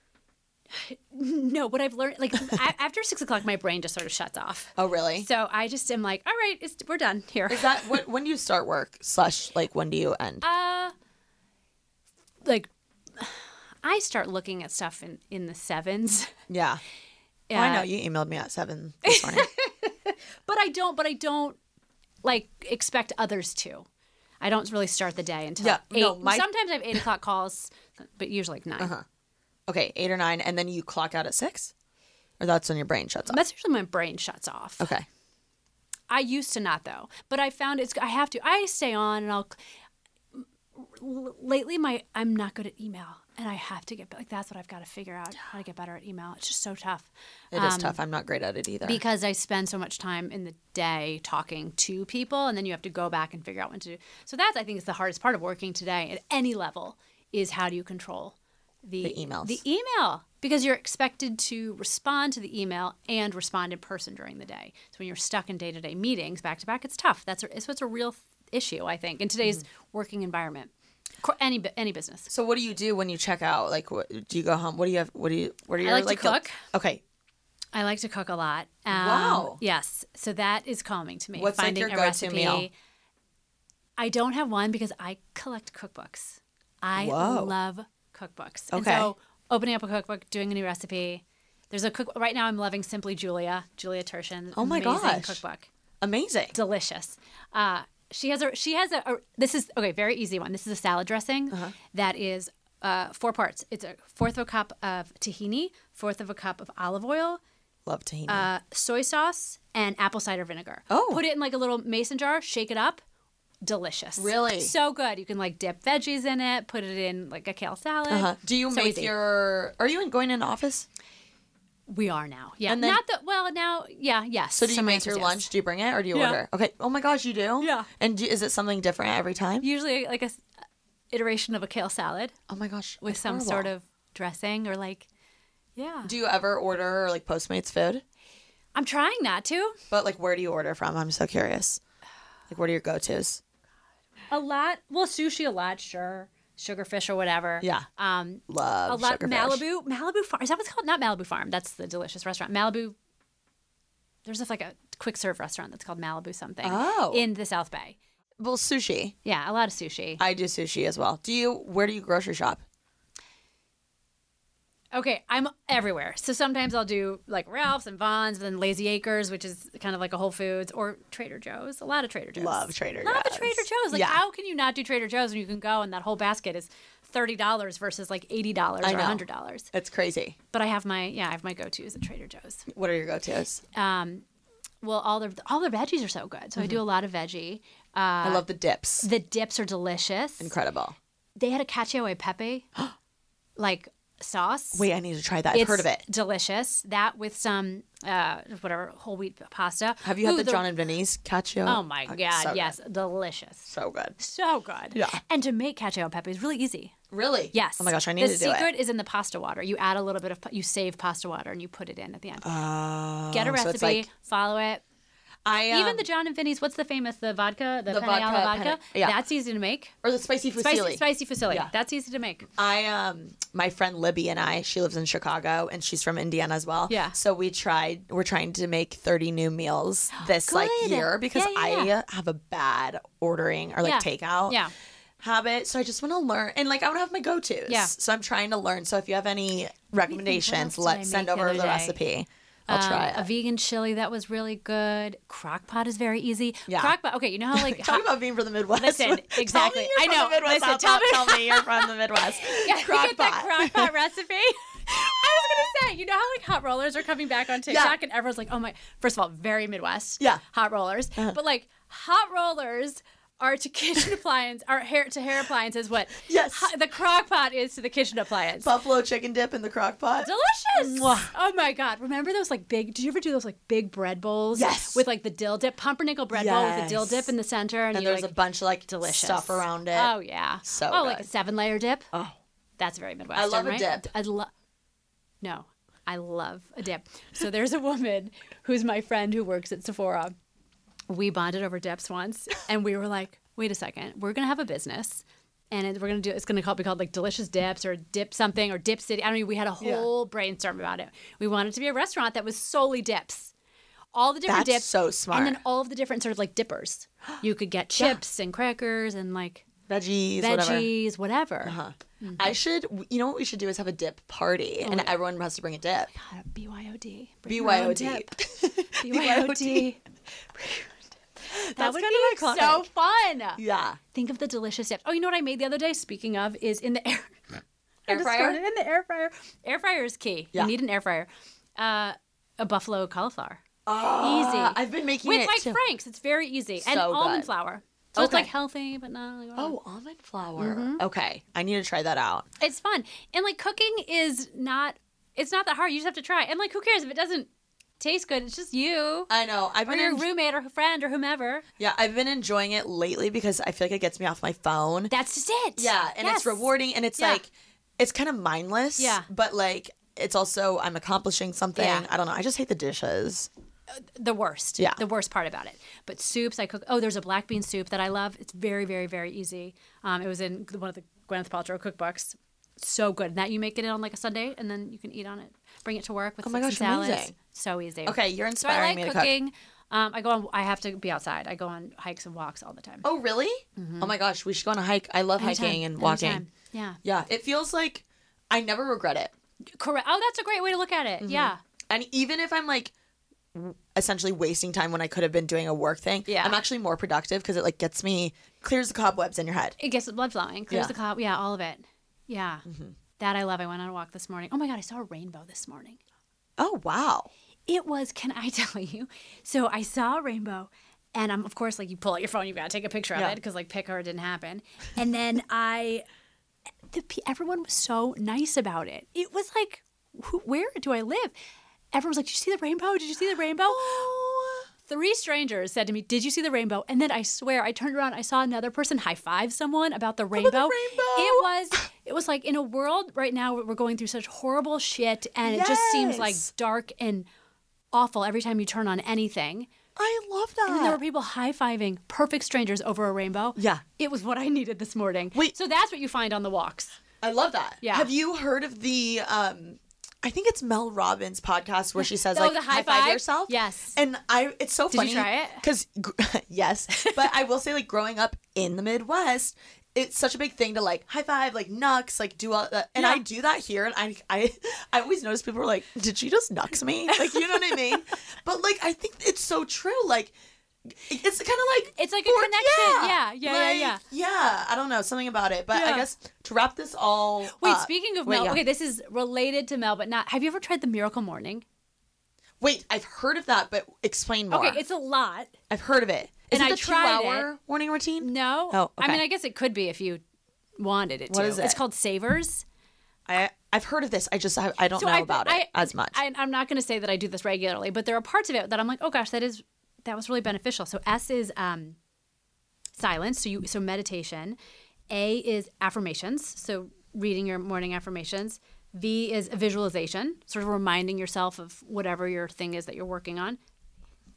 No, what I've learned, like a- after six o'clock, my brain just sort of shuts off. Oh, really? So I just am like, all right, it's, we're done here. Is that what? When do you start work? Slash, like, when do you end? Uh, like, I start looking at stuff in, in the sevens. Yeah. Uh, well, I know you emailed me at seven this morning. But I don't. But I don't like expect others to. I don't really start the day until yeah, eight. No, my... Sometimes I have eight o'clock calls, but usually like nine. Uh-huh. Okay, eight or nine, and then you clock out at six? Or that's when your brain shuts off? That's usually when my brain shuts off. Okay. I used to not, though. But I found it's, I have to. I stay on, and I'll, lately my, I'm not good at email. And I have to get, like, that's what I've got to figure out, how to get better at email. It's just so tough. It is um, tough. I'm not great at it either. Because I spend so much time in the day talking to people, and then you have to go back and figure out what to do. So that's, I think, is the hardest part of working today at any level, is how do you control The, the emails. The email. Because you're expected to respond to the email and respond in person during the day. So when you're stuck in day-to-day meetings back to back, it's tough. That's a, it's what's a real th- issue, I think, in today's mm-hmm. working environment. Any any business. So what do you do when you check out? Like, what, do you go home? What do you have? What do you? What are your? I like, like to cook. The, okay. I like to cook a lot. Um, wow. Yes. So that is calming to me. What's Finding like your a go-to recipe. meal? I don't have one because I collect cookbooks. I Whoa. love cookbooks. Okay. And so opening up a cookbook, doing a new recipe. There's a cook right now. I'm loving Simply Julia, Julia Turshen. Oh my amazing gosh. Cookbook. Amazing. Delicious. Uh, she has a. She has a, a. This is okay. Very easy one. This is a salad dressing uh-huh. that is uh, four parts. It's a fourth of a cup of tahini, fourth of a cup of olive oil. Love tahini. Uh, soy sauce and apple cider vinegar. Oh. Put it in like a little mason jar. Shake it up. Delicious. Really? So good. You can like dip veggies in it. Put it in like a kale salad. Uh-huh. Do you so make easy. your? Are you in, going into office? We are now. Yeah. And then, Not that. Well, now. Yeah. Yes. So do you Some make answers, your yes. lunch? Do you bring it or do you Yeah. order? Okay. Oh my gosh, you do? Yeah. And do, is it something different every time? Usually like a s- iteration of a kale salad Oh my gosh. with that's some horrible. sort of dressing or like. Yeah. Do you ever order like Postmates food? I'm trying not to. But like, where do you order from? I'm so curious. Like, what are your go-tos? A lot. Well, sushi a lot. Sure. Sugarfish or whatever. Yeah. Um. Love a lot sugarfish. Malibu Malibu Farm. Is that what's called? Not Malibu Farm. That's the delicious restaurant. Malibu. There's just like a quick serve restaurant that's called Malibu something. Oh. In the South Bay. Well, sushi. Yeah, a lot of sushi. I do sushi as well. Do you? Where do you grocery shop? Okay, I'm everywhere. So sometimes I'll do like Ralph's and Vaughn's, then Lazy Acres, which is kind of like a Whole Foods, or Trader Joe's. A lot of Trader Joe's. Love Trader Love Joe's. a Trader Joe's. Like, Yeah. how can you not do Trader Joe's when you can go and that whole basket is thirty dollars versus like eighty dollars I or know. one hundred dollars? It's crazy. But I have my yeah, I have my go-tos at Trader Joe's. What are your go-tos? Um, well, all their all their veggies are so good, so I do a lot of veggie. Uh, I love the dips. the dips are delicious. Incredible. They had a cacio e pepe, like sauce. Wait, I need to try that. I've It's heard of it. delicious. That with some uh, whatever whole wheat pasta. Have you had Ooh, the John and Vinny's cacio? Oh my Uh, god! so yes, good. delicious. So good. So good. Yeah. And to make cacio e pepe is really easy. Really? Yes. Oh my gosh, I need the to do it. secret is in the pasta water. You add a little bit of, you save pasta water and you put it in at the end. Oh, Get a so recipe, it's like- follow it. I um, Even the John and Vinny's, what's the famous, the vodka, the, The penne alla vodka, vodka? penne- yeah. That's easy to make. or the spicy fusilli. Spicy, spicy fusilli. Yeah. That's easy to make. I um my friend Libby and I, she lives in Chicago and she's from Indiana as well. Yeah. So we tried we're trying to make thirty new meals this like Good. year because Yeah, yeah, yeah. I have a bad ordering or like Yeah. takeout Yeah. habit. So I just want to learn and like I want to have my go-tos. Yeah. So I'm trying to learn. So if you have any recommendations, What else did I let's send make the over other the day? recipe. I'll Um, try A it. vegan chili that was really good. Crock pot is very easy. Yeah. Crock pot. Okay, you know how like Talk about being from the Midwest. Listen, Tell me exactly. you're I from know. The Midwest. Listen, I'll tell tell, me- tell me you're from the Midwest. Yeah, Crock get that pot. crock pot recipe. I was gonna say, you know how like hot rollers are coming back on TikTok, Yeah. and everyone's like, "Oh my!" First of all, very Midwest. Yeah. hot rollers. But like hot rollers are to kitchen appliance, are hair to hair appliances. What? Yes. Ho- the crock pot is to the kitchen appliance. Buffalo chicken dip in the crock pot. Delicious! Mwah. Oh my god! Remember those like big? Did you ever do those like big bread bowls? Yes. With like the dill dip, pumpernickel bread bowl with the dill Yes. dip in the center, and, And you there's like a bunch of like delicious stuff around it. Oh yeah. So oh, like a good. seven layer dip. Oh. That's very Midwestern. I love a right? dip. I love. No, I love a dip. So there's a woman who's my friend who works at Sephora. We bonded over dips once, and we were like, "Wait a second, we're gonna have a business, and it, we're gonna do. It's gonna call, be called like Delicious Dips or Dip something or Dip City. I don't know. We had a whole brainstorm about it. We wanted it to be a restaurant that was solely dips." All the different That's dips. so smart. And then all of the different sort of like dippers. You could get chips and crackers and like Veggies, whatever. veggies, whatever. Uh-huh. I should, you know what we should do is have a dip party and everyone has to bring a dip. B Y O D. B Y O D. B Y O D. That That's would kind be of iconic. so fun. Yeah. Think of the delicious dips. Oh, you know what I made the other day? Speaking of, is in the air. I Air just fryer? started In the air fryer. Air fryer is key. Yeah. You need an air fryer. Uh, a buffalo cauliflower. Oh, Easy. I've been making With it like too. Frank's. It's very easy. And So almond good. flour. So it's Okay. like healthy, but not like Oh, almond flour. Okay. I need to try that out. It's fun. And like cooking is not, it's not that hard. You just have to try. And like who cares if it doesn't taste good? It's just you. I know. I've or been your en- roommate or friend or whomever. Yeah, I've been enjoying it lately because I feel like it gets me off my phone. That's just it. Yeah, and Yes. it's rewarding and it's Yeah. like it's kind of mindless. Yeah. But like it's also I'm accomplishing something. Yeah. I don't know. I just hate the dishes. The worst. Yeah. The worst part about it. But soups, I cook. Oh, there's a black bean soup that I love. It's very, very, very easy. Um, it was in one of the Gwyneth Paltrow cookbooks. So good. And that you make it on like a Sunday and then you can eat on it. Bring it to work with Oh my some gosh, salads. amazing. So easy. Okay, you're So I inspiring like me to cook. cooking. Um, I go on. I have to be outside. I go on hikes and walks all the time. Oh, really? Oh my gosh, we should go on a hike. I love Anytime, hiking and walking. anytime. Yeah. Yeah, it feels like I never regret it. Correct. Oh, that's a great way to look at it. Mm-hmm. Yeah. And even if I'm like w- essentially wasting time when I could have been doing a work thing, Yeah. I'm actually more productive because it like gets me clears the cobwebs in your head. It gets the blood flowing, clears Yeah. the cloud. Yeah, all of it. Yeah. That I love. I went on a walk this morning. Oh my God, I saw a rainbow this morning. Oh wow. It was, can I tell you? So I saw a rainbow, and I'm, of course, like you pull out your phone, you've got to take a picture of Yeah. it because, like, pick or it didn't happen. And then I, the, pe- everyone was so nice about it. It was like, who, where do I live? Everyone was like, did you see the rainbow? Did you see the rainbow? Three strangers said to me, did you see the rainbow? And then I swear, I turned around, I saw another person high five someone about the rainbow. rainbow. It was, it was like in a world right now where we're going through such horrible shit, and it just seems like Yes. dark and awful every time you turn on anything. I love that. And then there were people high-fiving perfect strangers over a rainbow. Yeah. It was what I needed this morning. Wait. So that's what you find on the walks. I love that. Yeah. Have you heard of the um I think it's Mel Robbins podcast where she says Oh, like the high high five five? yourself. Yes. And I it's so Did you funny. try it? Cuz yes, but I will say like growing up in the Midwest, it's such a big thing to like high five, like knucks, like do all that. And Yeah. I do that here and I I I always notice people are like, "Did she just knucks me?" Like, you know what I mean? But like I think it's so true like it's kind of like It's like a connection. Yeah, yeah, yeah, like, yeah. Yeah, I don't know, something about it. But I Yeah. guess to wrap this all Wait, up- speaking of Wait, Mel, yeah. okay, this is related to Mel, but not. Have you ever tried the Miracle Morning? Wait, I've heard of that, but explain more. Okay, it's a lot. I've heard of it. Is And it I the tried two-hour morning routine? No. Oh, I mean, okay. I guess it could be if you wanted it to. What is It's it? called Savers. I I've heard of this. I just I, I don't know I- about I- it as much. I, I'm not going to say that I do this regularly, but there are parts of it that I'm like, oh gosh, that is that was really beneficial. So S is um, silence, so you so meditation. A is affirmations, so reading your morning affirmations. V is a visualization, sort of reminding yourself of whatever your thing is that you're working on.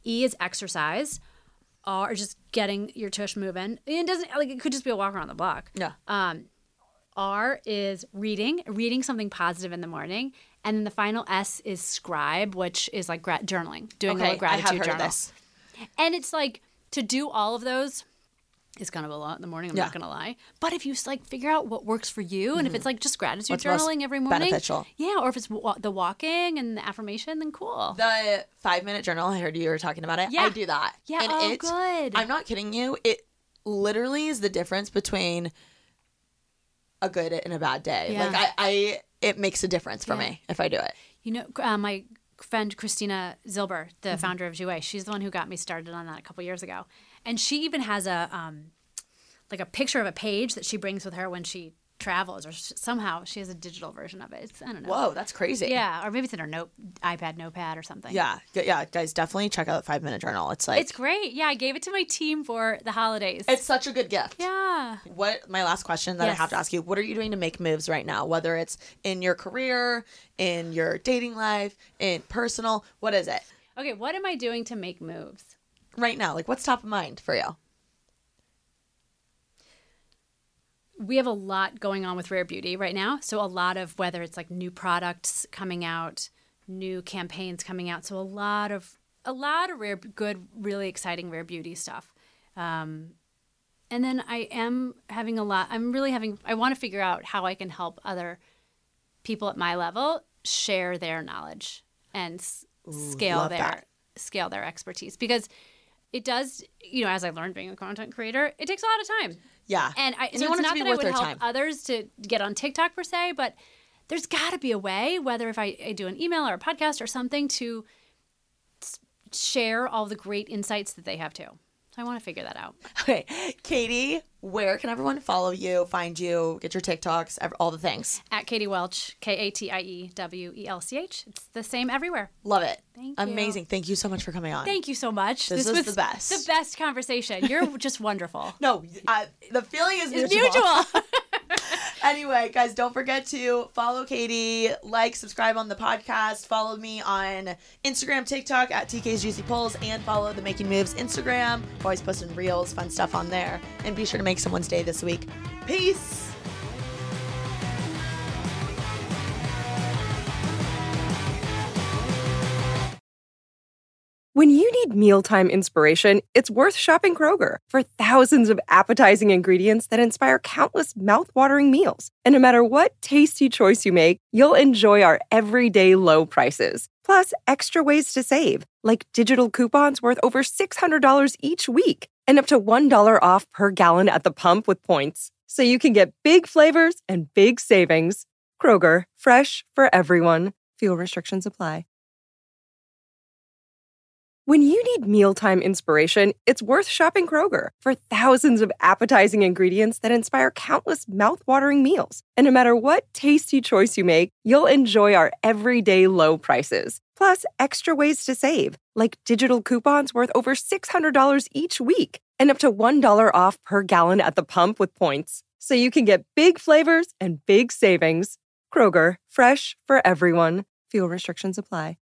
E is exercise. R is just getting your tush moving. It doesn't like it could just be a walk around the block. Yeah. Um, R is reading, reading something positive in the morning, and then the final S is scribe, which is like gra- journaling, doing Okay, a gratitude I have heard journal. of this. And it's like to do all of those is kind of a lot in the morning. I'm Yeah. not gonna lie, but if you like figure out what works for you, and if it's like just gratitude What's most journaling every morning, beneficial. yeah, or if it's wa- the walking and the affirmation, then cool. The five minute journal, I heard you were talking about it. Yeah. I do that. Yeah, And oh, it, good. I'm not kidding you. It literally is the difference between a good and a bad day. Yeah. Like I, I, it makes a difference for Yeah. me if I do it. You know, uh, my friend Christina Zilber, the founder of Jouer, she's the one who got me started on that a couple years ago. And she even has a um, like a picture of a page that she brings with her when she travels, or sh- somehow she has a digital version of it. It's, I don't know. Whoa, that's crazy. Yeah, or maybe it's in her note iPad notepad or something. Yeah. G- Yeah. Guys, definitely check out Five Minute Journal. It's like, It's great. Yeah, I gave it to my team for the holidays. it's such a good gift. yeah. What my last question that I Yes. have to ask you, what are you doing to make moves right now? Whether it's in your career, in your dating life, in personal, what is it? Okay, what am I doing to make moves? Right now, like what's top of mind for you? We have a lot going on with Rare Beauty right now. So a lot of whether it's like new products coming out, new campaigns coming out. So a lot of a lot of rare, good, really exciting Rare Beauty stuff. Um, and then I am having a lot. I'm really having. I want to figure out how I can help other people at my level share their knowledge and s- scale love their that. scale their expertise, because it does. You know, as I learned being a content creator, it takes a lot of time. Yeah. And I, And so you want it's it to not be that I worth would their help time. others to get on TikTok per se, but there's got to be a way, whether if I, I do an email or a podcast or something, to s- share all the great insights that they have too. So I want to figure that out. Okay, Katie, where can everyone follow you, find you, get your TikToks, ev- all the things? At Katie Welch, K A T I E W E L C H. It's the same everywhere. Love it. Thank you. Amazing. Thank you so much for coming on. Thank you so much. This was the best. The best conversation. You're just wonderful. No, I, the feeling is It's mutual. mutual. Anyway, guys, don't forget to follow Katie, like, subscribe on the podcast, follow me on Instagram, TikTok at T K's Juicy Pulls, and follow the Making Moves Instagram. Always posting reels, fun stuff on there. And be sure to make someone's day this week. Peace. When you need mealtime inspiration, it's worth shopping Kroger for thousands of appetizing ingredients that inspire countless mouthwatering meals. And no matter what tasty choice you make, you'll enjoy our everyday low prices. Plus, extra ways to save, like digital coupons worth over six hundred dollars each week and up to one dollar off per gallon at the pump with points. So you can get big flavors and big savings. Kroger, fresh for everyone. Fuel restrictions apply. When you need mealtime inspiration, it's worth shopping Kroger for thousands of appetizing ingredients that inspire countless mouthwatering meals. And no matter what tasty choice you make, you'll enjoy our everyday low prices. Plus, extra ways to save, like digital coupons worth over six hundred dollars each week and up to one dollar off per gallon at the pump with points. So you can get big flavors and big savings. Kroger, fresh for everyone. Fuel restrictions apply.